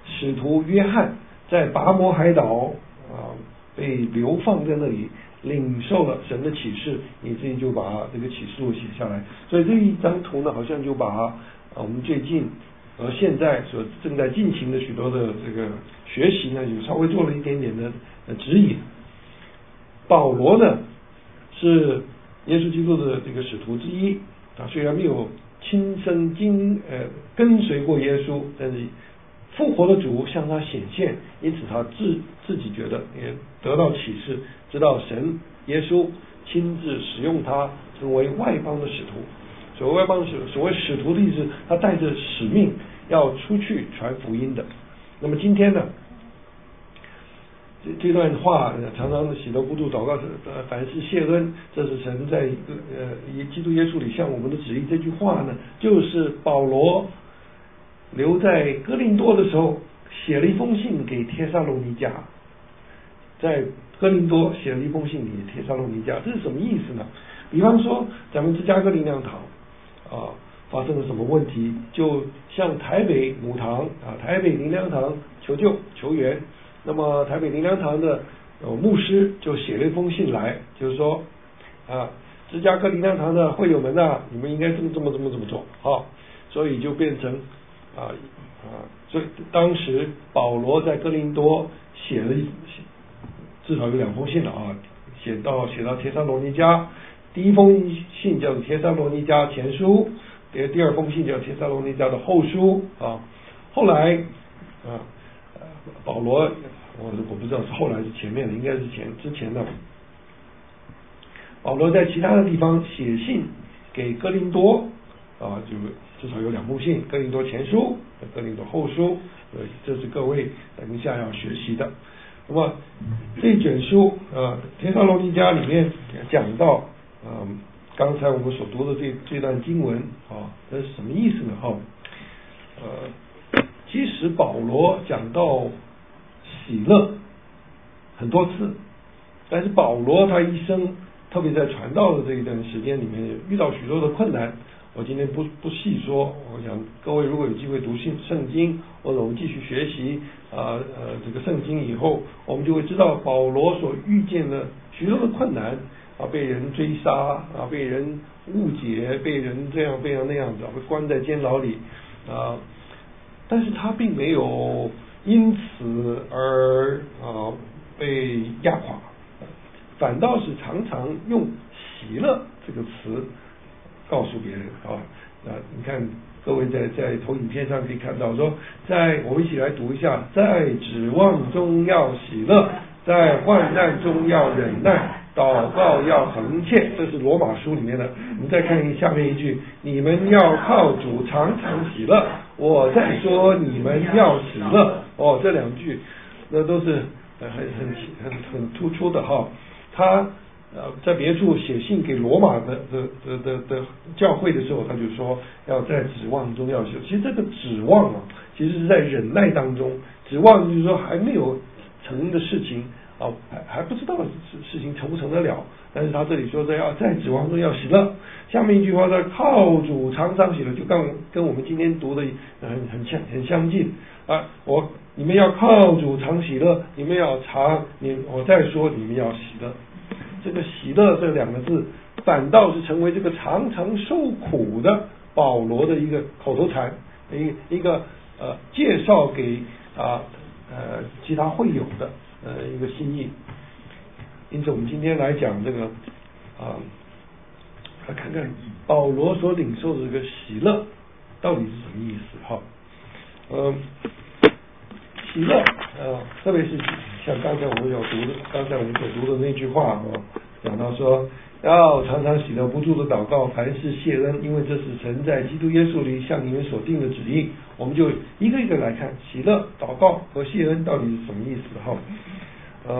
使徒约翰在拔摩海岛被流放在那里，领受了神的启示，以至于就把这个启示录写下来。所以这一张图呢，好像就把我们最近现在所正在进行的许多的这个学习呢，有稍微做了一点点的指引。保罗呢是耶稣基督的这个使徒之一，虽然没有亲身跟随过耶稣，但是复活的主向他显现，因此他自己觉得也得到启示，知道神耶稣亲自使用他成为外邦的使徒。所谓外邦所谓使徒的意思，他带着使命要出去传福音的。那么今天呢，这段话常常喜乐不住祷告凡事谢恩，这是神在基督耶稣里向我们的旨意。这句话呢，就是保罗留在哥林多的时候写了一封信给帖撒罗尼迦，在哥林多写了一封信给帖撒罗尼迦，这是什么意思呢？比方说咱们芝加哥灵粮堂发生了什么问题，就向台北母堂台北灵粮堂求救求援。那么台北灵粮堂的牧师就写了一封信来，就是说芝加哥灵粮堂的会友们你们应该这么做所以就变成所以当时保罗在哥林多写了至少有2封信了写到帖撒罗尼迦。第一封信叫帖撒罗尼迦前书，第2封信叫帖撒罗尼迦的后书后来保罗我不知道是后来是前面的，应该是之前的。保罗在其他的地方写信给哥林多就至少有2封信，哥林多前书、哥林多后书，这是各位等一下要学习的。那么这一卷书帖撒罗尼迦里面讲到刚才我们所读的这段经文这是什么意思呢？其实保罗讲到喜乐很多次，但是保罗他一生特别在传道的这一段时间里面遇到许多的困难，我今天不细说。我想各位如果有机会读圣经，或者我们继续学习这个圣经以后，我们就会知道保罗所遇见的许多的困难被人追杀被人误解，被人这样那样子被关在监牢里但是他并没有因此而被压垮，反倒是常常用喜乐这个词告诉别人你看各位在投影片上可以看到说，我们一起来读一下，在指望中要喜乐，在患难中要忍耐，祷告要恒切，这是罗马书里面的。我们再看下面一句，你们要靠主常常喜乐，我在说你们要喜乐这2句那都是很突出的他在别处写信给罗马的教会的时候，他就说要在指望中要喜乐。其实这个指望其实是在忍耐当中，指望就是说还没有成的事情还不知道事情成不成得了，但是他这里说的要在指望中要喜乐。下面一句话说靠主常常喜乐，就跟我们今天读的很相近你们要靠主常喜乐，你们要我再说你们要喜乐。这个喜乐这2个字反倒是成为这个常常受苦的保罗的一个口头禅，一个介绍给其他会友的一个心意。因此我们今天来讲这个来看看保罗所领受的这个喜乐到底是什么意思喜乐特别是像刚才我们所读的那句话讲到说要常常喜乐不住的祷告，凡事谢恩，因为这是神在基督耶稣里向你们所定的旨意。我们就一个一个来看喜乐、祷告和谢恩到底是什么意思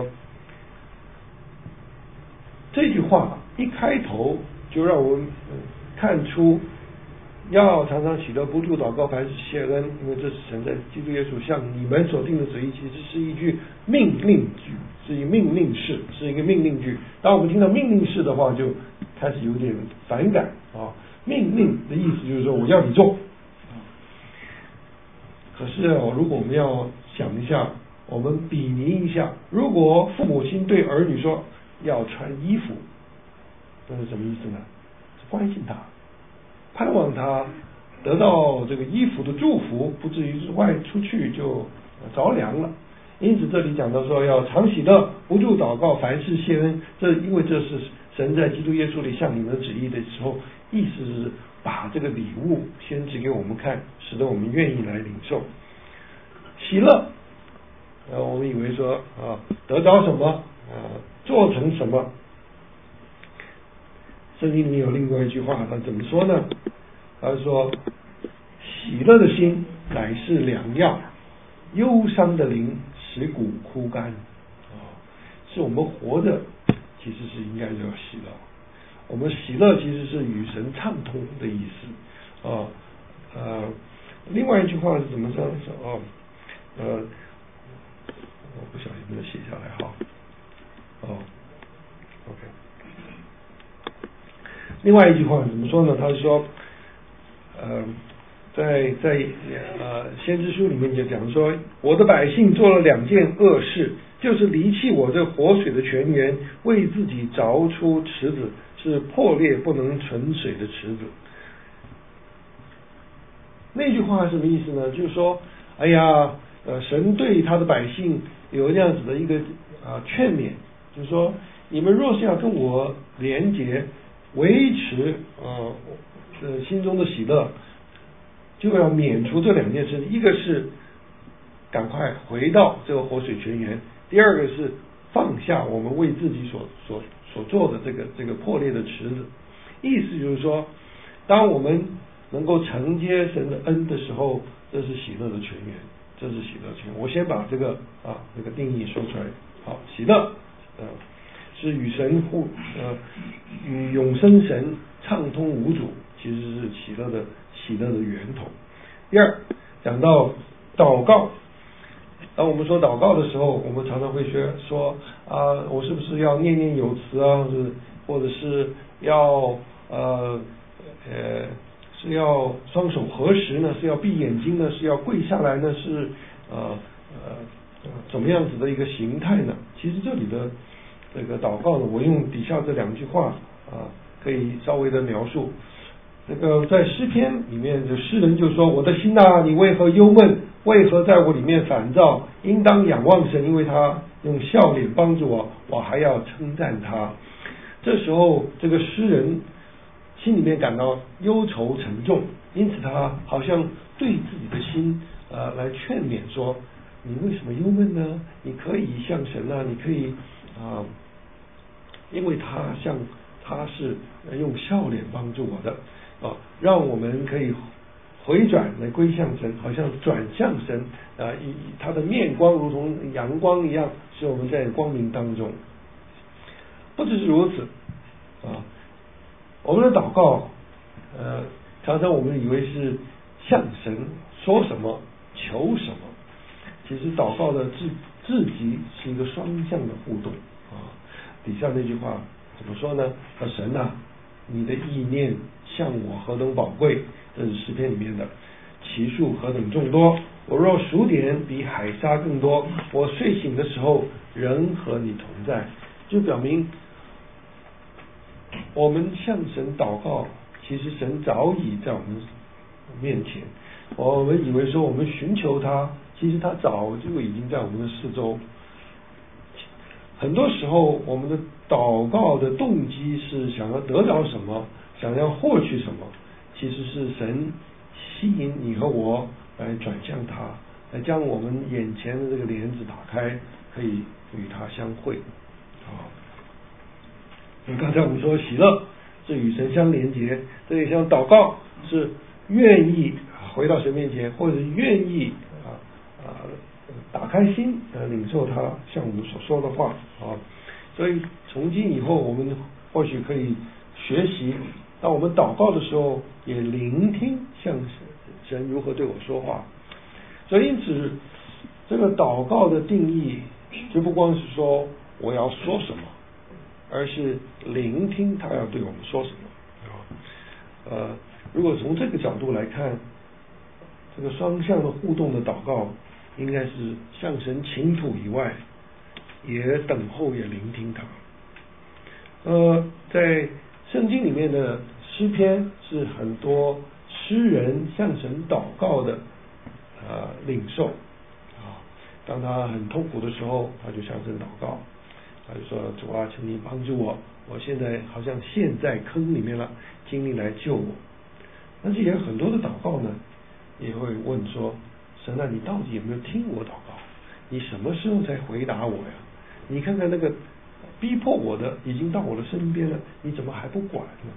这句话一开头就让我们看出要常常喜乐不住祷告，凡事谢恩，因为这是神在基督耶稣向你们所定的旨意。其实是一句命令句，是一个命令式，是一个命令句。当我们听到命令式的话，就开始有点反感命令的意思就是说我要你做可是如果我们要想一下，我们比拟一下，如果父母亲对儿女说要穿衣服，那是什么意思呢？是关心他，盼望他得到这个衣服的祝福，不至于外出去就着凉了。因此这里讲到说要常喜乐，不住祷告，凡事谢恩，因为这是神在基督耶稣里向你们的旨意的时候，意思是把这个礼物先指给我们看，使得我们愿意来领受。喜乐，我们以为说得着什么做成什么。圣经里面有另外一句话，他怎么说呢？他说喜乐的心乃是良药，忧伤的灵使骨枯干。是我们活着其实是应该要喜乐，我们喜乐其实是与神畅通的意思。另外一句话是怎么说？我不晓得有没有写下来哈。OK。另外一句话怎么说呢？他说，在先知书里面就讲说，我的百姓做了2件恶事，就是离弃我这活水的泉源，为自己凿出池子，是破裂不能存水的池子。那句话什么意思呢？就是说，哎呀，神对他的百姓有这样子的一个劝勉，就是说，你们若是要跟我连结，维持心中的喜乐，就要免除这2件事，一个是赶快回到这个活水泉源，第二个是放下我们为自己所做的这个破裂的池子。意思就是说，当我们能够承接神的恩的时候，这是喜乐的泉源，这是喜乐泉源。我先把这个定义说出来。好，喜乐是与神与永生神畅通无阻，其实是喜乐的源头。第二，讲到祷告，当我们说祷告的时候，我们常常会说我是不是要念念有词啊，或者是要是要双手合十呢，是要闭眼睛呢，是要跪下来呢，是怎么样子的一个形态呢？其实这里的这个祷告呢，我用底下这2句话可以稍微的描述。这个在诗篇里面的诗人就说，我的心啊，你为何忧闷？为何在我里面烦躁？应当仰望神，因为他用笑脸帮助我，我还要称赞他。这时候这个诗人心里面感到忧愁沉重，因此他好像对自己的心来劝勉说，你为什么忧闷呢？你可以向神啊，你可以因为他是用笑脸帮助我的让我们可以回转来归向神，好像转向神他的面光如同阳光一样，使我们在光明当中。不只是如此我们的祷告常常我们以为是向神说什么求什么，其实祷告的至极是一个双向的互动底下那句话怎么说呢？神啊，你的意念向我何等宝贵，这是诗篇里面的，其数何等众多，我若数点比海沙更多，我睡醒的时候仍和你同在。就表明我们向神祷告，其实神早已在我们面前，我们以为说我们寻求他，其实他早就已经在我们的四周。很多时候我们的祷告的动机是想要得到什么，想要获取什么，其实是神吸引你和我来转向他，来将我们眼前的这个帘子打开，可以与他相会刚才我们说喜乐是与神相连结，这里像祷告是愿意回到神面前，或者愿意打开心领受他向我们所说的话所以从今以后我们或许可以学习，当我们祷告的时候也聆听向神如何对我说话。所以因此这个祷告的定义就不光是说我要说什么，而是聆听他要对我们说什么如果从这个角度来看， 这个双向的互动的祷告，应该是向神倾吐以外，也等候也聆听他。在圣经里面的诗篇是很多诗人向神祷告的领受啊。当他很痛苦的时候，他就向神祷告，他就说：主啊，请你帮助我，我现在好像陷在坑里面了，请你来救我。但是也有很多的祷告呢，也会问说：神啊，你到底有没有听我祷告？你什么时候才回答我呀？你看看那个逼迫我的已经到我的身边了，你怎么还不管呢？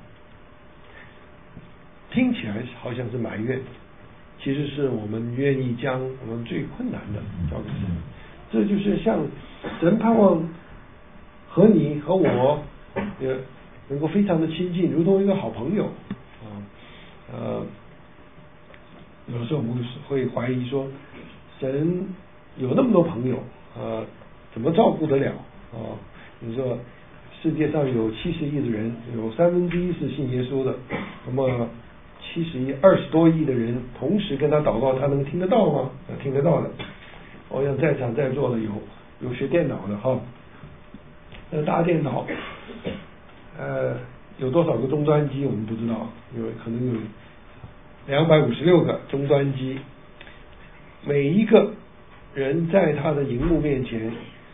听起来好像是埋怨，其实是我们愿意将我们最困难的交给神。这就是像神盼望和你和我也能够非常的亲近，如同一个好朋友有的时候我们会怀疑说，神有那么多朋友怎么照顾得了你说世界上有70亿的人，有1/3是信耶稣的，那么20多亿的人同时跟他祷告，他能听得到吗？听得到的。我想在场在座的有学电脑的那大电脑有多少个终端机我们不知道，可能有256个终端机，每一个人在他的荧幕面前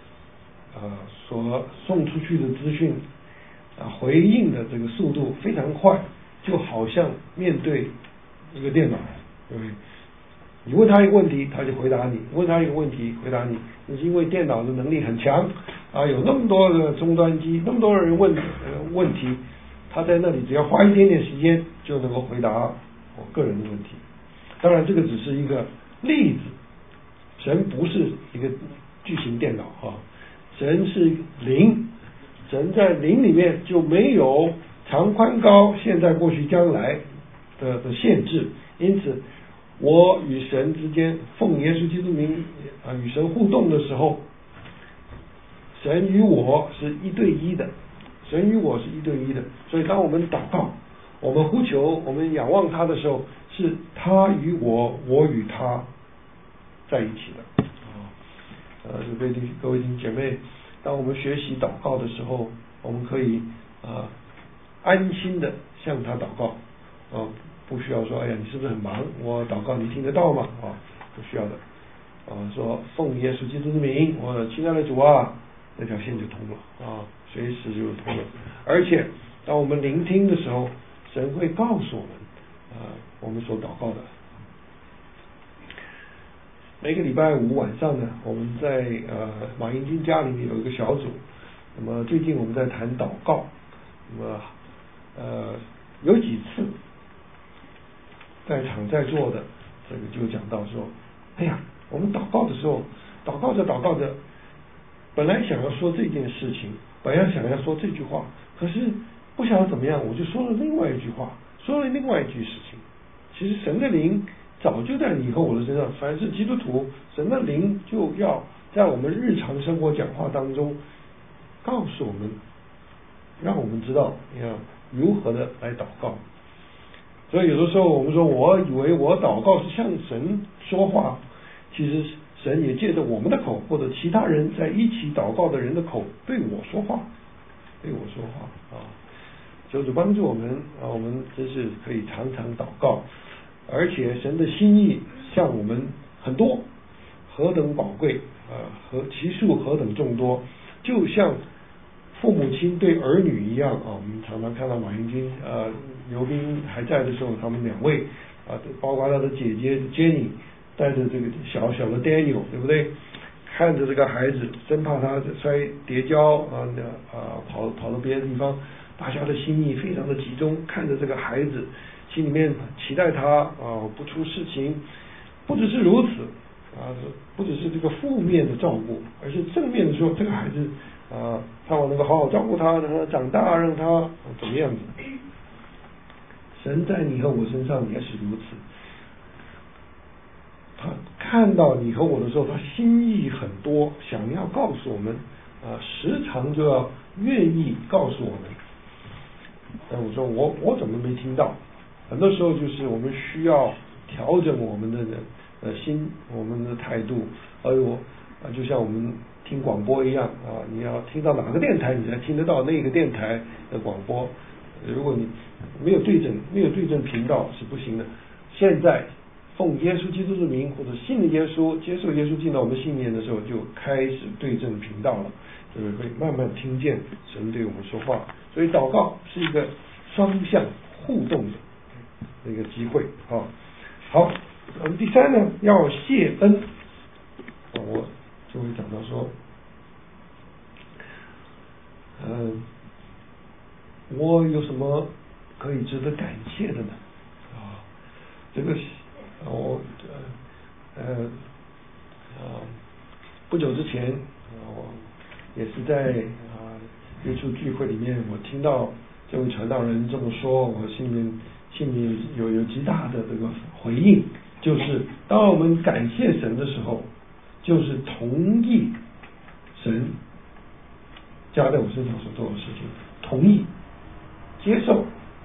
所送出去的资讯回应的这个速度非常快，就好像面对一个电脑，对不对？你问他一个问题，他就回答你；问他一个问题，回答你。那是因为电脑的能力很强有那么多的终端机，那么多人问问题，他在那里只要花一点点时间就能够回答我个人的问题。当然，这个只是一个例子，神不是一个巨型电脑神是灵，神在灵里面就没有长宽高现在过去将来的限制，因此我与神之间奉耶稣基督名与神互动的时候，神与我是1对1的，神与我是1对1的。所以当我们祷告，我们呼求，我们仰望他的时候，是他与我，我与他在一起的各位弟兄姐妹，当我们学习祷告的时候，我们可以安心的向他祷告不需要说哎呀你是不是很忙，我祷告你听得到吗不需要的说奉耶稣基督的名，我亲爱的主那条线就通了随时就通了。而且当我们聆听的时候，神会告诉我们我们所祷告的。每个礼拜5晚上呢，我们在马英金家里面有一个小组，那么最近我们在谈祷告，那么有几次在场在座的这个就讲到说，哎呀，我们祷告的时候，祷告着，本来想要说这件事情，本来想要说这句话，可是不晓得怎么样，我就说了另外一句话，说了另外一句事情。其实神的灵早就在你和我的身上，凡是基督徒，神的灵就要在我们日常生活讲话当中告诉我们，让我们知道要如何的来祷告。所以有的时候我们说，我以为我祷告是向神说话，其实神也借着我们的口，或者其他人在一起祷告的人的口对我说话求主帮助我们我们真是可以常常祷告，而且神的心意向我们很多，何等宝贵和其数何等众多，就像父母亲对儿女一样我们常常看到马英金刘斌还在的时候，他们2位包括他的姐姐 Jenny 带着这个小小的 Daniel， 对不对？看着这个孩子，生怕他摔跌跤跑到别的地方，大家的心意非常的集中，看着这个孩子，心里面期待他不出事情。不只是如此不只是这个负面的照顾，而是正面的说，这个孩子盼望能够好好照顾他，让他长大，让他怎么样子。神在你和我身上也是如此，他看到你和我的时候，他心意很多，想要告诉我们时常就要愿意告诉我们。但我说我怎么没听到？很多时候就是我们需要调整我们的心，我们的态度。就像我们听广播一样啊，你要听到哪个电台，你才听得到那个电台的广播。如果你没有对正频道是不行的。现在奉耶稣基督的名，或者信了耶稣，接受耶稣进到我们心里面的时候，就开始对正频道了，就是会慢慢听见神对我们说话。所以祷告是一个双向互动的一个机会啊。好，第三呢，要谢恩。我就会讲到说，我有什么可以值得感谢的呢？这个我不久之前我也是在耶稣聚会里面，我听到这位传道人这么说，我心里有极大的这个回应，就是当我们感谢神的时候，就是同意神加在我身上所做的事情，同意接受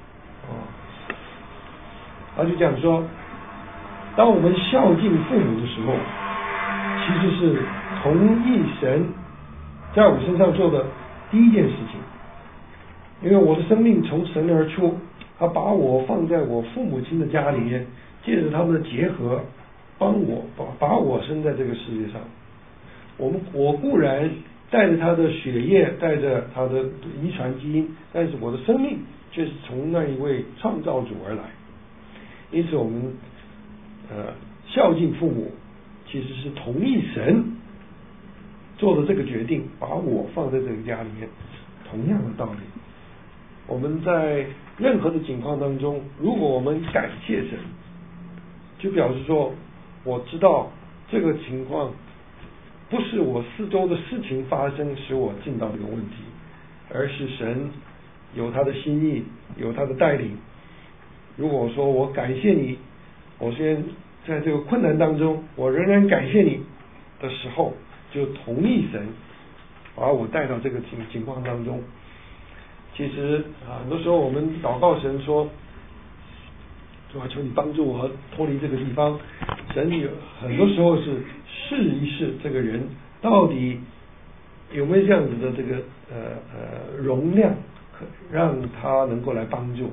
他就讲说，当我们孝敬父母的时候，其实是同意神在我身上做的第一件事情。因为我的生命从神而出，他把我放在我父母亲的家里面，借着他们的结合，帮我把我生在这个世界上。我固然带着他的血液，带着他的遗传基因，但是我的生命却是从那一位创造主而来。因此我们孝敬父母，其实是同意神做的这个决定，把我放在这个家里面，同样的道理。我们在任何的情况当中，如果我们感谢神，就表示说我知道这个情况不是我四周的事情发生使我进到这个问题，而是神有他的心意，有他的带领。如果我说我感谢你，我先在这个困难当中我仍然感谢你的时候，就同意神把我带到这个情况当中。其实很多时候我们祷告神说，求你帮助我脱离这个地方。神有很多时候是试一试这个人到底有没有这样子的这个容量，让他能够来帮助。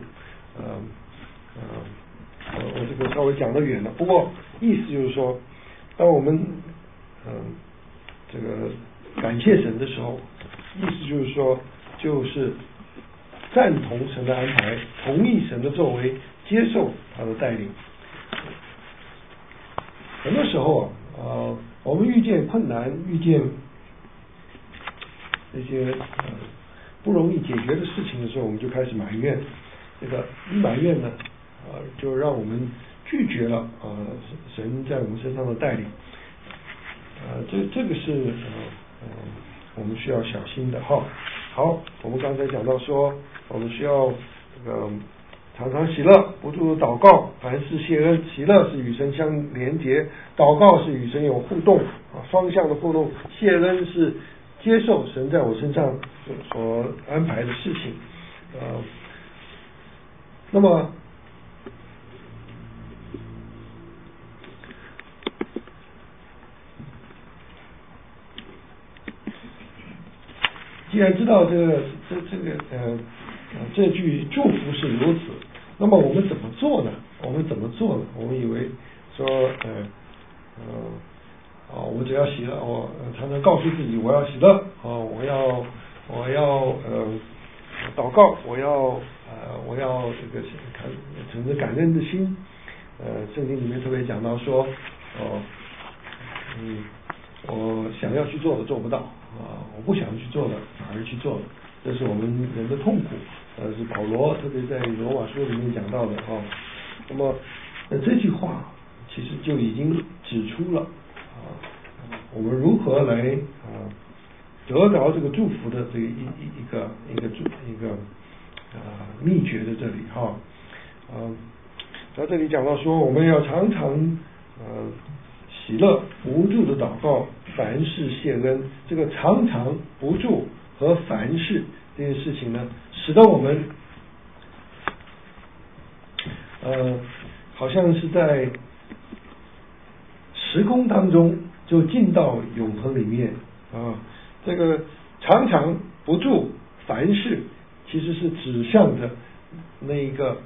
我这个稍微讲得远了，不过意思就是说，当我们这个感谢神的时候，意思就是说，就是赞同神的安排，同意神的作为，接受他的带领。很多时候我们遇见困难，遇见这些不容易解决的事情的时候，我们就开始埋怨。这个一埋怨呢，就让我们拒绝了神在我们身上的带领。这个是我们需要小心的哈。好，我们刚才讲到说，我们需要这个常常喜乐，不住的祷告，凡事谢恩。喜乐是与神相连结，祷告是与神有互动双向的互动。谢恩是接受神在我身上所安排的事情。那么既然知道这句祝福是如此，那么我们怎么做呢？我们以为说我只要喜乐，我常常告诉自己我要喜乐我要祷告，我要这个存着感恩的心。圣经里面特别讲到说我想要去做的做不到我不想去做的反而去做了，这是我们人的痛苦。是保罗特别在罗马书里面讲到的那么这句话其实就已经指出了我们如何来得着这个祝福的这个一个秘诀在这里在这里讲到说，我们要常常喜乐，不住的祷告，凡事谢恩。这个常常不住和凡事这件事情呢，使得我们好像是在时空当中就进到永恒里面啊。这个常常不住凡事，其实是指向着那一个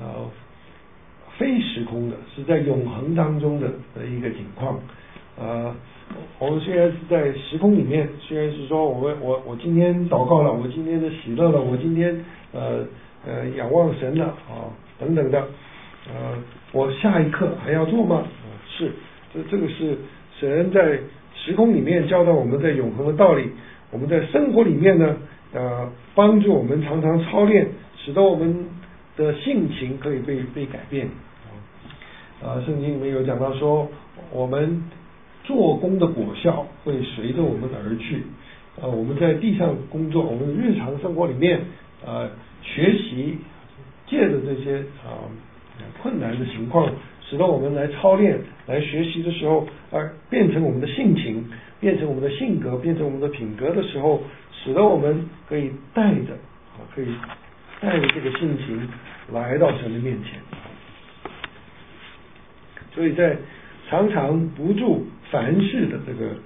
非时空的，是在永恒当中的一个景况。我们虽然是在时空里面，虽然是说我今天祷告了，我今天的喜乐了，我今天仰望神了等等的，我下一刻还要做吗？是，这个是神在时空里面教导我们在永恒的道理。我们在生活里面呢，帮助我们常常操练，使得我们的性情可以被改变。圣经里面有讲到说，我们做工的果效会随着我们而去。我们在地上工作，我们日常生活里面学习，借着这些困难的情况，使得我们来操练、来学习的时候，变成我们的性情，变成我们的性格，变成我们的品格的时候，使得我们可以带着这个性情来到神的面前。所以在常常不住凡事的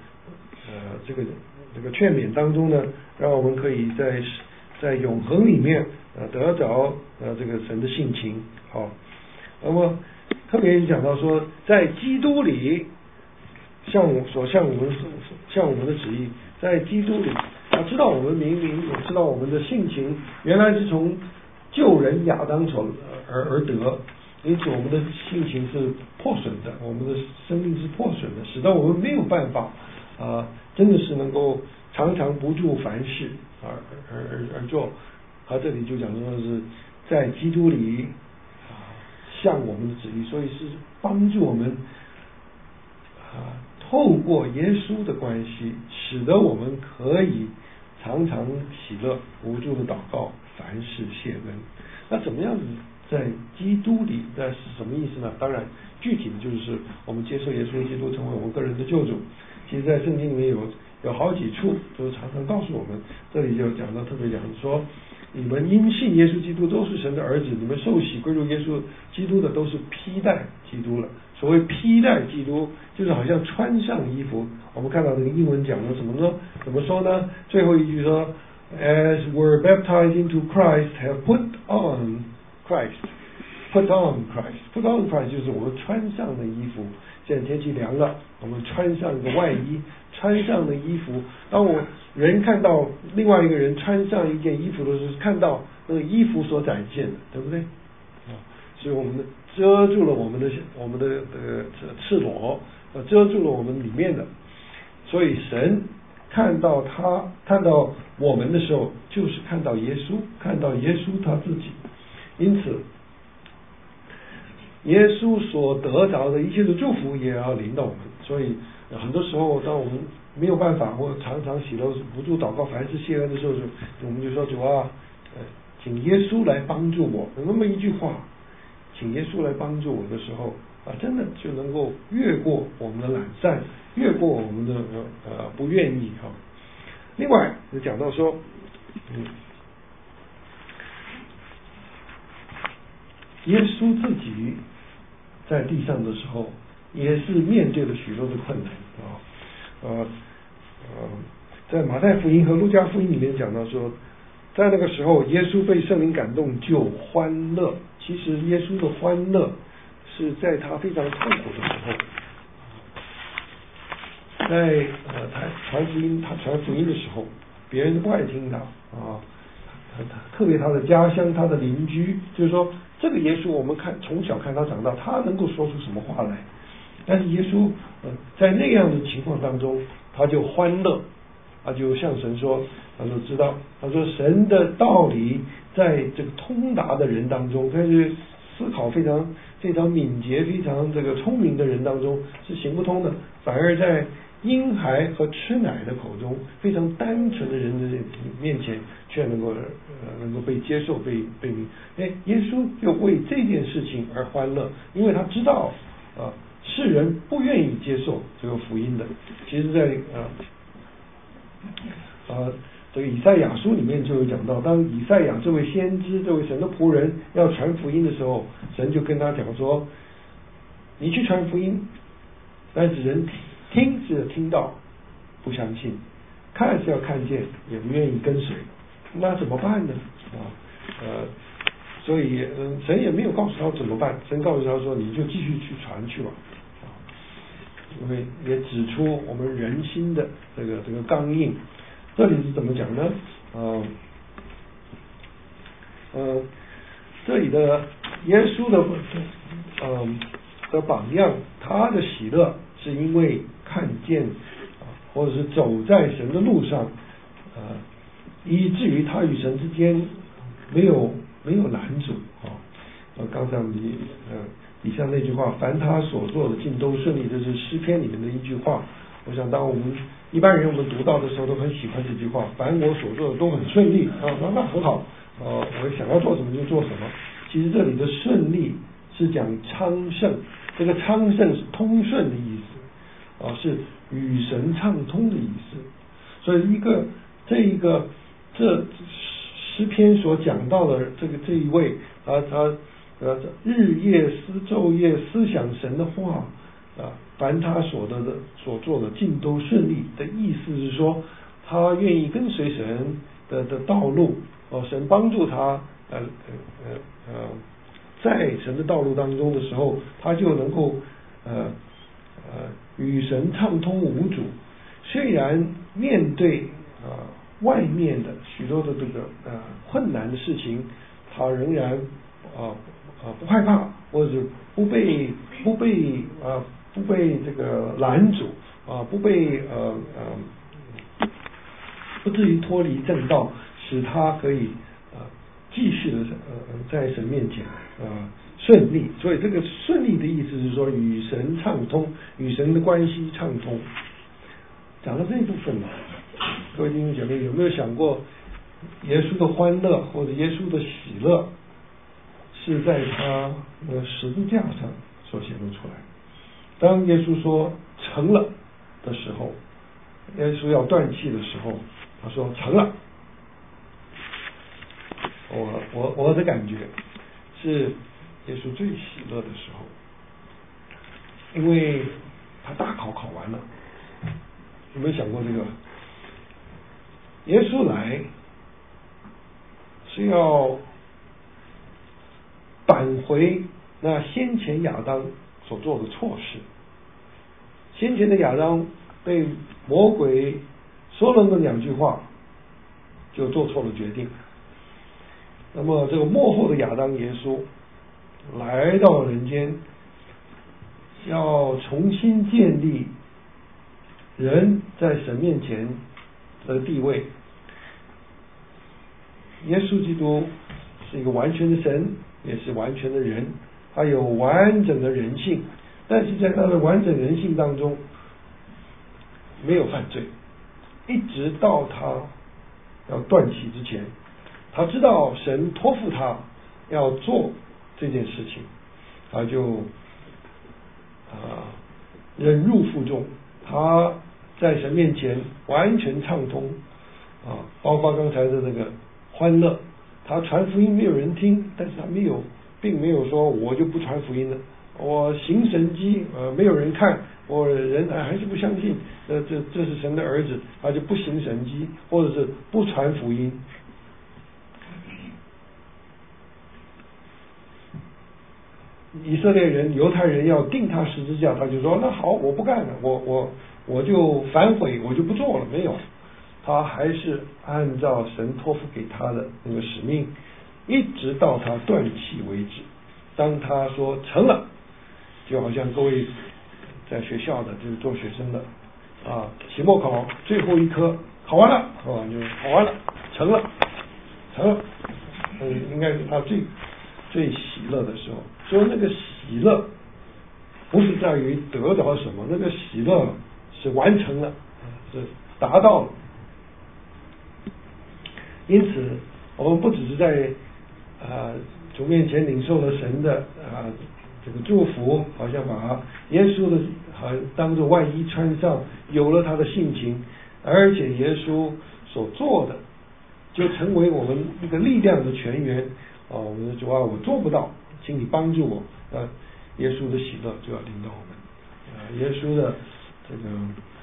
这个劝勉当中呢，让我们可以在永恒里面得着这个神的性情。好，那么特别讲到说，在基督里向我们的旨意，在基督里，他知道我们明明也知道我们的性情原来是从旧人亚当而得，因此我们的性情是破损的，我们的生命是破损的，使得我们没有办法真的是能够常常不住凡事而做。这里就讲说是在基督里向我们的旨意，所以是帮助我们透过耶稣的关系，使得我们可以常常喜乐，无助的祷告，凡事谢恩。那怎么样子在基督里是什么意思呢？当然具体的就是我们接受耶稣基督成为我们个人的救主。其实在圣经里面有好几处都常常告诉我们，这里就讲到特别讲说，你们因信耶稣基督都是神的儿子，你们受洗归入耶稣基督的都是披戴基督了。所谓披戴基督，就是好像穿上衣服。我们看到这个英文讲的什么呢？怎么说呢？最后一句说 ，As were baptized into Christ, have put on Christ。Put on Christ，Put on Christ 就是我们穿上的衣服。现在天气凉了，我们穿上一个外衣，穿上的衣服。当人看到另外一个人穿上一件衣服的时候，看到那个衣服所展现的，对不对？所以我们遮住了我们的赤裸，遮住了我们里面的。所以神看到我们的时候，就是看到耶稣，看到耶稣他自己。因此耶稣所得着的一切的祝福也要临到我们。所以很多时候当我们没有办法或常常喜乐不住祷告凡事谢恩的时候，我们就说主啊，请耶稣来帮助我。有那么一句话，请耶稣来帮助我的时候真的就能够越过我们的懒散，越过我们的不愿意另外就讲到说耶稣自己在地上的时候也是面对了许多的困难在马太福音和路加福音里面讲到说，在那个时候耶稣被圣灵感动就欢乐。其实耶稣的欢乐是在他非常痛苦的时候，在他传福音的时候，别人不爱听他特别他的家乡，他的邻居，就是说这个耶稣我们从小看他长大，他能够说出什么话来？但是耶稣在那样的情况当中，他就欢乐，他就向神说，他说知道，他说神的道理在这个通达的人当中，在这思考非常非常敏捷、非常这个聪明的人当中是行不通的，反而在婴孩和吃奶的口中，非常单纯的人的面前，却能够被接受、被耶稣就为这件事情而欢乐，因为他知道世人不愿意接受这个福音的。其实在这个以赛亚书里面就有讲到，当以赛亚这位先知，这位神的仆人要传福音的时候，神就跟他讲说， 你去传福音，但是人听是听到，不相信，看是要看见，也不愿意跟随，那怎么办呢？所以神也没有告诉他怎么办，神告诉他说你就继续去传去吧。因为也指出我们人心的这个刚硬。这里是怎么讲呢？这里的耶稣的榜样，他的喜乐是因为看见或者是走在神的路上，以至于他与神之间没有拦阻刚才我们底下那句话，凡他所做的尽都顺利，这是诗篇里面的一句话。我想当我们一般人我们读到的时候都很喜欢这句话，凡我所做的都很顺利那很好我想要做什么就做什么。其实这里的顺利是讲昌盛，这个昌盛是通顺的意思是与神畅通的意思。所以这诗篇所讲到的这一位他日夜昼夜思想神的话凡他所做的尽都顺利的意思是说，他愿意跟随神的道路神帮助他在神的道路当中的时候，他就能够与神畅通无阻。虽然面对外面的许多的这个困难的事情，他仍然不害怕，或者是不被这个拦阻不至于脱离正道，使他可以继续的在神面前顺利。所以这个顺利的意思是说与神畅通，与神的关系畅通。讲到这一部分呢，各位弟兄姐妹有没有想过，耶稣的欢乐或者耶稣的喜乐是在他的十字架上所显露出来。当耶稣说成了的时候，耶稣要断气的时候，他说成了。我的感觉是耶稣最喜乐的时候，因为他大考完了。有没有想过这个？耶稣来是要扳回那先前亚当所做的错事。先前的亚当被魔鬼说了那2句话，就做错了决定。那么这个末后的亚当耶稣来到人间，要重新建立人在神面前的地位。耶稣基督是一个完全的神，也是完全的人，他有完整的人性，但是在他的完整人性当中没有犯罪，一直到他要断气之前，他知道神托付他要做这件事情，他就忍辱负重，他在神面前完全畅通包括刚才的这个欢乐，他传福音没有人听，但是他并没有说我就不传福音了，我行神迹没有人看，我人还是不相信这是神的儿子，他就不行神迹，或者是不传福音。以色列人犹太人要钉他十字架，他就说那好，我不干了，我就反悔，我就不做了。没有，他还是按照神托付给他的那个使命，一直到他断气为止。当他说成了，就好像各位在学校的就是做学生的期末考最后一科考完了就考完了，成了应该是他最喜乐的时候。所以那个喜乐不是在于得着什么，那个喜乐是完成了，是达到了。因此我们不只是在主面前领受了神的这个祝福，好像把耶稣的当作外衣穿上，有了他的性情，而且耶稣所做的就成为我们一个力量的泉源我们的主我做不到，请你帮助我耶稣的喜乐就要临到我们。耶稣的这个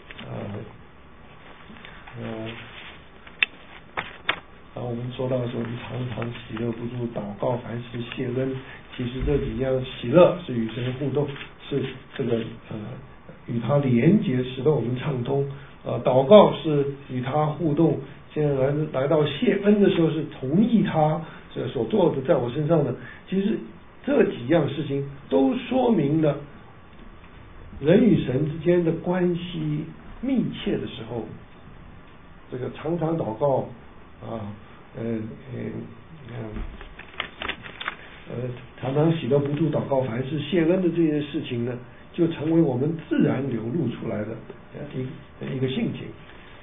当我们说到说你常常喜乐不住，祷告凡事谢恩，其实这几样喜乐是与神互动，是这个与他连结，使得我们畅通。祷告是与他互动，现在来到谢恩的时候是同意他所做的在我身上的。其实这几样事情都说明了人与神之间的关系密切的时候，这个常常祷告常常喜乐不住，祷告凡事谢恩的这件事情呢，就成为我们自然流露出来的一个性情。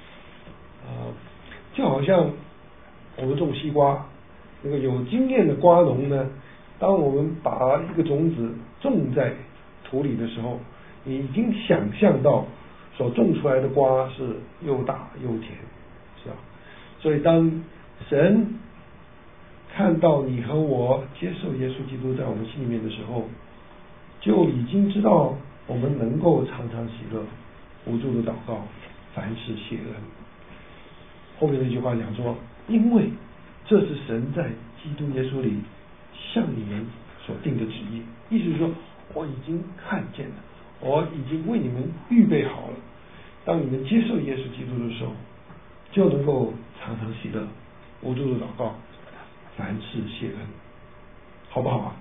就好像我们种西瓜，那个有经验的瓜农呢，当我们把一个种子种在土里的时候，你已经想象到所种出来的瓜是又大又甜，是吧？所以当神看到你和我接受耶稣基督在我们心里面的时候，就已经知道我们能够常常喜乐，无助的祷告，凡事谢恩。后面那句话讲说，因为这是神在基督耶稣里向你们所定的旨意，意思是说我已经看见了，我已经为你们预备好了，当你们接受耶稣基督的时候，就能够常常喜乐，无助的祷告，凡事谢恩，好不好啊？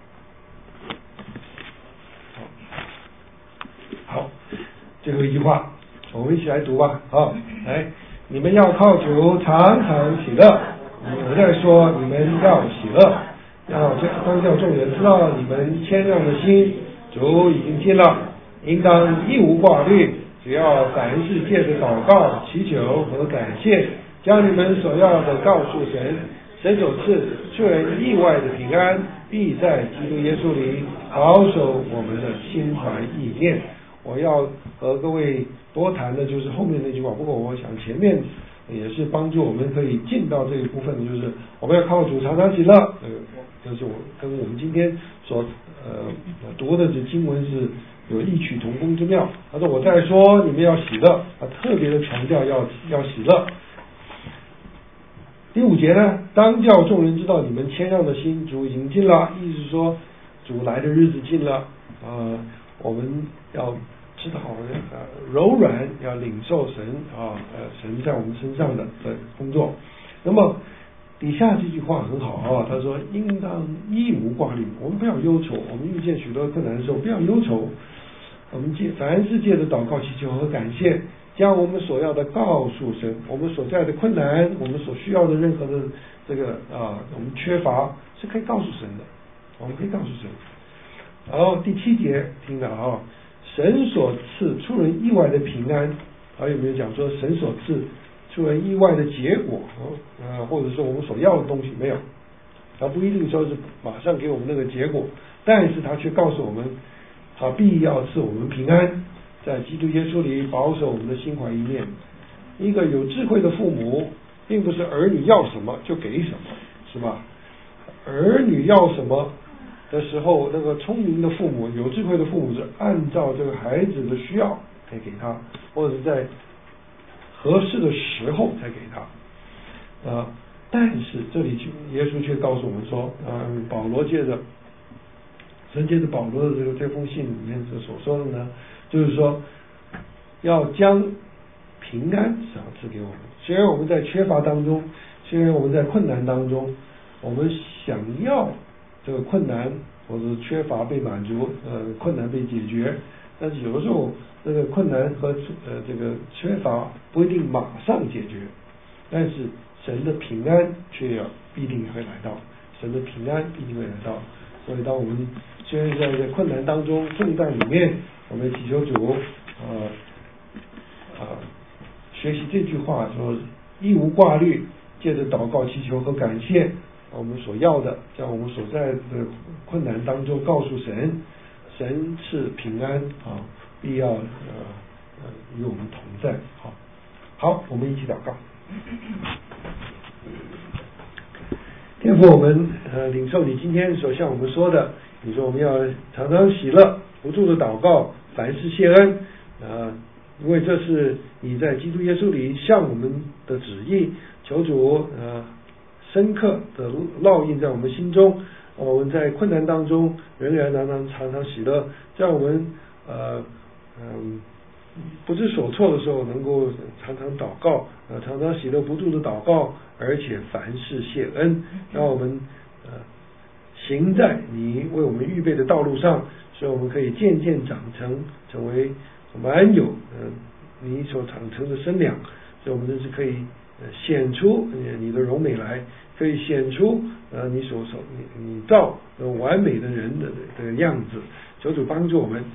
好，最后一句话我们一起来读吧。好，来，你们要靠主常常喜乐。我在说你们要喜乐，要当叫众人知道你们谦让的心，主已经尽了，应当一无挂虑，只要凡事借着祷告、祈求和感谢，将你们所要的告诉神，神所赐出人意外的平安，必在基督耶稣里保守我们的心怀意念。我要和各位多谈的就是后面那句话，不过我想前面也是帮助我们可以进到这一部分，就是我们要靠主常常喜乐。就是我跟我们今天所读的这经文是有异曲同工之妙。他说我在说你们要喜乐，特别的强调要喜乐。第5节呢，当叫众人知道你们谦让的心，主已经近了，意思是说主来的日子近了。我们要知道柔软，要领受神神在我们身上的工作。那么底下这句话很好他说应当一无挂虑，我们不要忧愁，我们遇见许多困难的时候不要忧愁，我们凡事借着祷告、祈求和感谢，将我们所要的告诉神，我们所在的困难，我们所需要的任何的这个我们缺乏是可以告诉神的，我们可以告诉神。然后第7节听到神所赐出人意外的平安，还有没有讲说神所赐出人意外的结果或者说我们所要的东西？没有，他不一定说是马上给我们那个结果，但是他却告诉我们他必要赐我们平安，在基督耶稣里保守我们的心怀意念。一个有智慧的父母并不是儿女要什么就给什么，是吧？儿女要什么的时候，那个聪明的父母、有智慧的父母是按照这个孩子的需要才给他，或者是在合适的时候才给他。但是这里耶稣却告诉我们说，保罗神借着保罗的这封信里面所说的呢，就是说要将平安赏赐给我们。虽然我们在缺乏当中，虽然我们在困难当中，我们想要这个困难或者缺乏被满足，困难被解决，但是有的时候这个困难和这个缺乏不一定马上解决，但是神的平安却必定会来到，神的平安必定会来到。所以当我们虽然在困难当中、重担里面，我们祈求主学习这句话说一无挂虑，借着祷告、祈求和感谢，我们所要的，将我们所在的困难当中告诉神，神赐平安必要与我们同在。好，我们一起祷告。 天父，我们领受你今天所向我们说的，你说我们要常常喜乐，不住的祷告，凡事谢恩因为这是你在基督耶稣里向我们的旨意，求主深刻的烙印在我们心中，我们在困难当中仍然常常喜乐，在我们不知所措的时候，能够常常祷告，常常喜乐不住的祷告，而且凡事谢恩，让我们行在你为我们预备的道路上，所以我们可以渐渐长成为满有你所长成的身量，所以我们真是可以显出你的荣美来，可以显出你造完美的人的样子。求主帮助我们，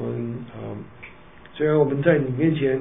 虽然我们在你面前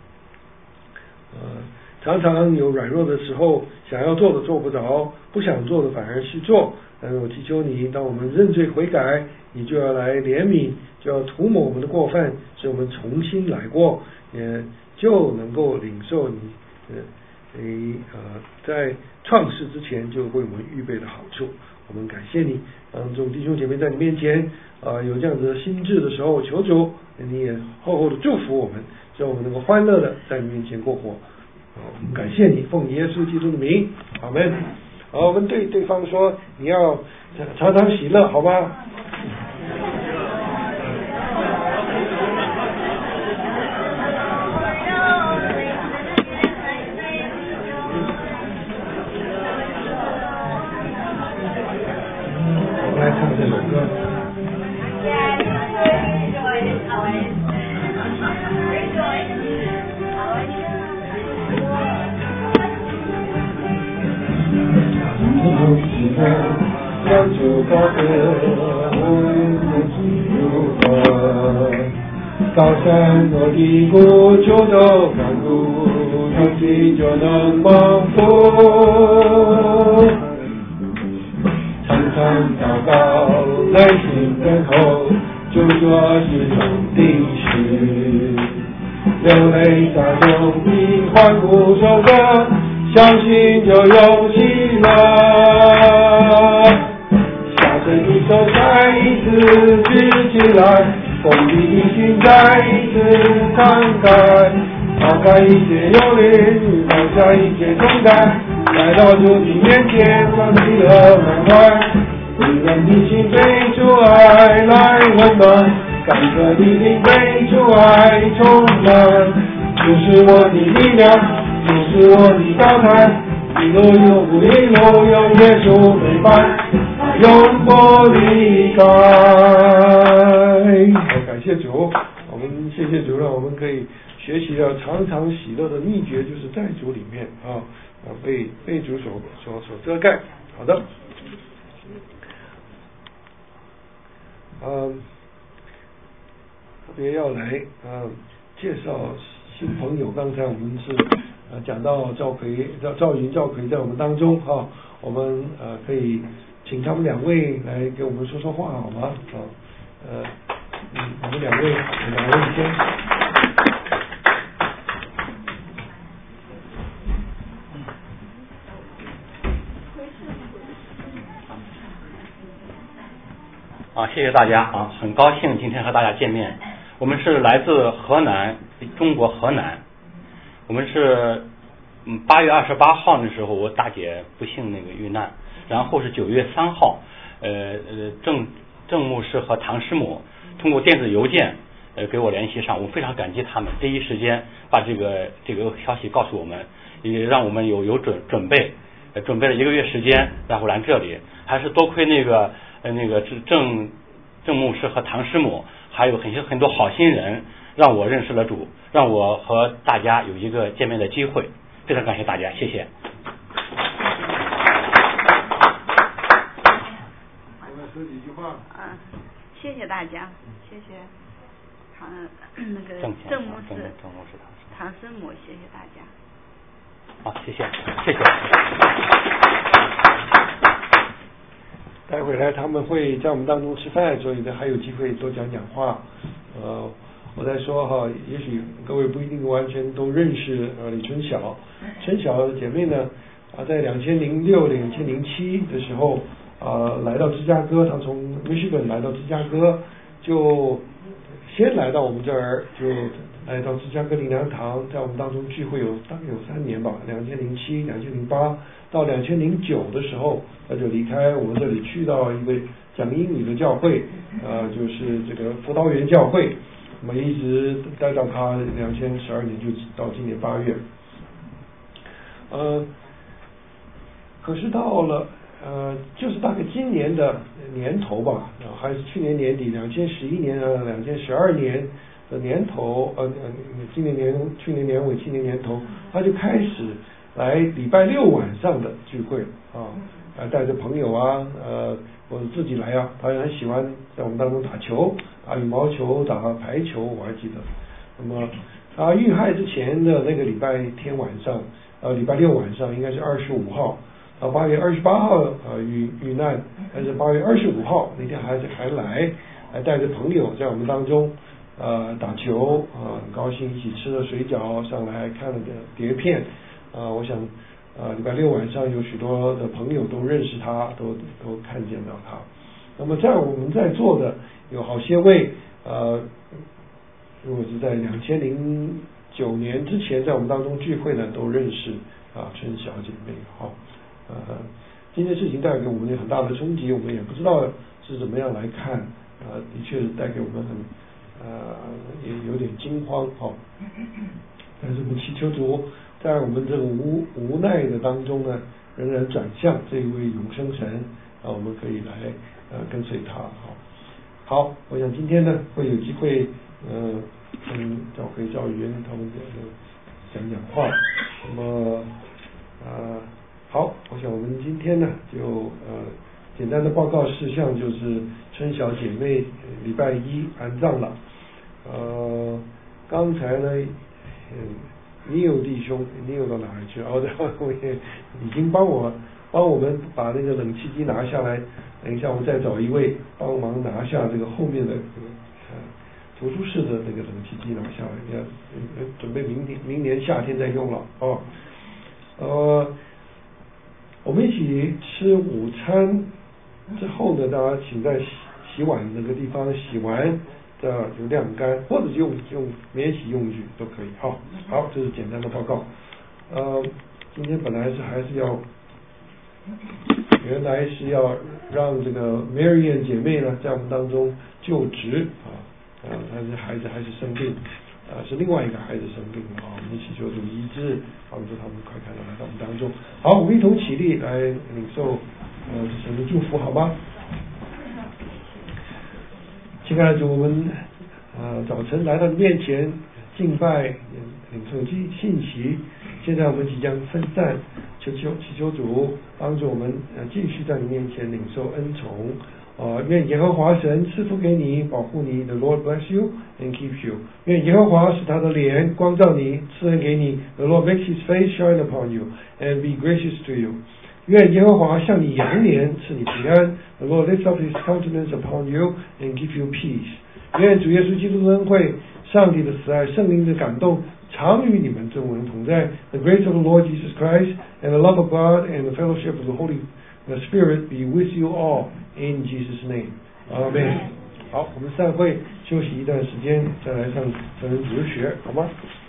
常常有软弱的时候，想要做的做不着，不想做的反而去做，但是我祈求你，当我们认罪悔改，你就要来怜悯，就要涂抹我们的过犯，使我们重新来过，也就能够领受你在创世之前就为我们预备的好处。我们感谢你，众弟兄姐妹在你面前有这样子的心志的时候，求主你也厚厚的祝福我们，使我们能够欢乐的在你面前过活。我们感谢你，奉耶稣基督的名，阿们。好，我们对对方说，你要常常喜乐，好吗？我们来唱这首歌。让主高歌，高山和低谷就都看顾，勇气就能蒙福。常常祷告，耐心等候，就说是种定时。流泪洒中你欢呼收歌，相信就有喜乐。你手再一次举起来，封闭的心再一次敞开，抛开一切忧虑，放下一切重担，来到主的面前，欢喜乐满怀。你让的心被主爱来温暖，干渴的灵被主爱充满。就是我的力量，就是我的高台，一路永不一路有耶稣陪伴，永不离开。感谢主，我们谢谢主，让我们可以学习到常常喜乐的秘诀，就是在主里面被主所遮盖。好的，特别要来介绍新朋友。刚才我们是讲到赵云赵奎在我们当中我们可以请他们两位来给我们说说话好吗？我们两位先。 谢谢大家很高兴今天和大家见面。我们是来自河南，中国河南。我们是8月28号的时候，我大姐不幸遇难，然后是9月3号，郑牧师和唐师母通过电子邮件给我联系上，我非常感激他们，第一时间把这个消息告诉我们，也让我们有准备了1个月时间，然后来这里，还是多亏郑牧师和唐师母，还有很多好心人，让我认识了主，让我和大家有一个见面的机会，非常感谢大家，谢谢。 我们说几句话。 谢谢大家，谢谢郑牧师、唐师母，谢谢大家。 好，谢谢。 待会来他们会在我们当中吃饭，所以呢还有机会多讲话。我在说也许各位不一定完全都认识李春晓姐妹呢， 在2006、2007的时候来到芝加哥，他从 Michigan 来到芝加哥，就先来到我们这儿，就来到芝加哥灵粮堂，在我们当中聚会大概有3年吧，2007、2008到2009的时候，他就离开我们这里，去到一个讲英语的教会，就是这个辅导员教会，那么一直待到他2012年就到今年8月，可是到了就是大概今年的年头吧，还是去年年底2011年2012年的年头，去年年尾，今年年头，他就开始来礼拜6晚上的聚会带着朋友或者自己来他也很喜欢在我们当中打球，打羽毛球，打排球，我还记得。那么他遇害之前的那个礼拜天晚上，礼拜6晚上应该是25号。8月28号遇难，但是8月25号那天还来带着朋友在我们当中打球很高兴，一起吃了水饺，上来看了个碟片我想礼拜6晚上有许多的朋友都认识他，都看见到他。那么我们在座的有好些位如果是在2009年之前在我们当中聚会呢，都认识春小姐妹今天事情带给我们有很大的冲击，我们也不知道是怎么样来看的确是带给我们也有点惊慌但是我们祈求主在我们这个无奈的当中呢，仍然转向这一位永生神我们可以来跟随他好，我想今天呢会有机会跟教会教员他们讲话，那么好，我想我们今天呢就简单的报告事项，就是春小姐妹礼拜1安葬了。刚才呢Neil弟兄Neil到哪里去我也已经帮我们把那个冷气机拿下来，等一下我再找一位帮忙拿下这个后面的图书室的那个冷气机拿下来，准备明年夏天再用了我们一起吃午餐之后呢，大家请在洗碗那个地方洗完就晾干，或者用免洗用具都可以好，这是简单的报告。今天本来还是要原来是要让这个 Marian 姐妹呢在我们当中就职但是孩子还是生病是另外一个孩子生病了我们一起求主医治，帮助他们快快的来到我们当中。好，我们一同起立来领受神的祝福，好吗？亲爱的主，我们早晨来到你面前敬拜，领受信息，现在我们即将分散，祈求主帮助我们继续在你面前领受恩宠愿耶和华神赐福给你，保护你。The Lord bless you and keep you。愿耶和华使他的脸光照你，赐恩给你。The Lord makes His face shine upon you and be gracious to you。愿耶和华向你扬脸，赐你平安。The Lord lifts up His countenance upon you and give you peace。愿主耶稣基督的恩惠、上帝的慈爱、圣灵的感动，常与你们众人同在。The grace of the Lord Jesus Christ and the love of God and the fellowship of the Holy Spirit be with you all in Jesus' name. Amen. 好，我们散会休息一段时间，再来上神人主日学，好吗？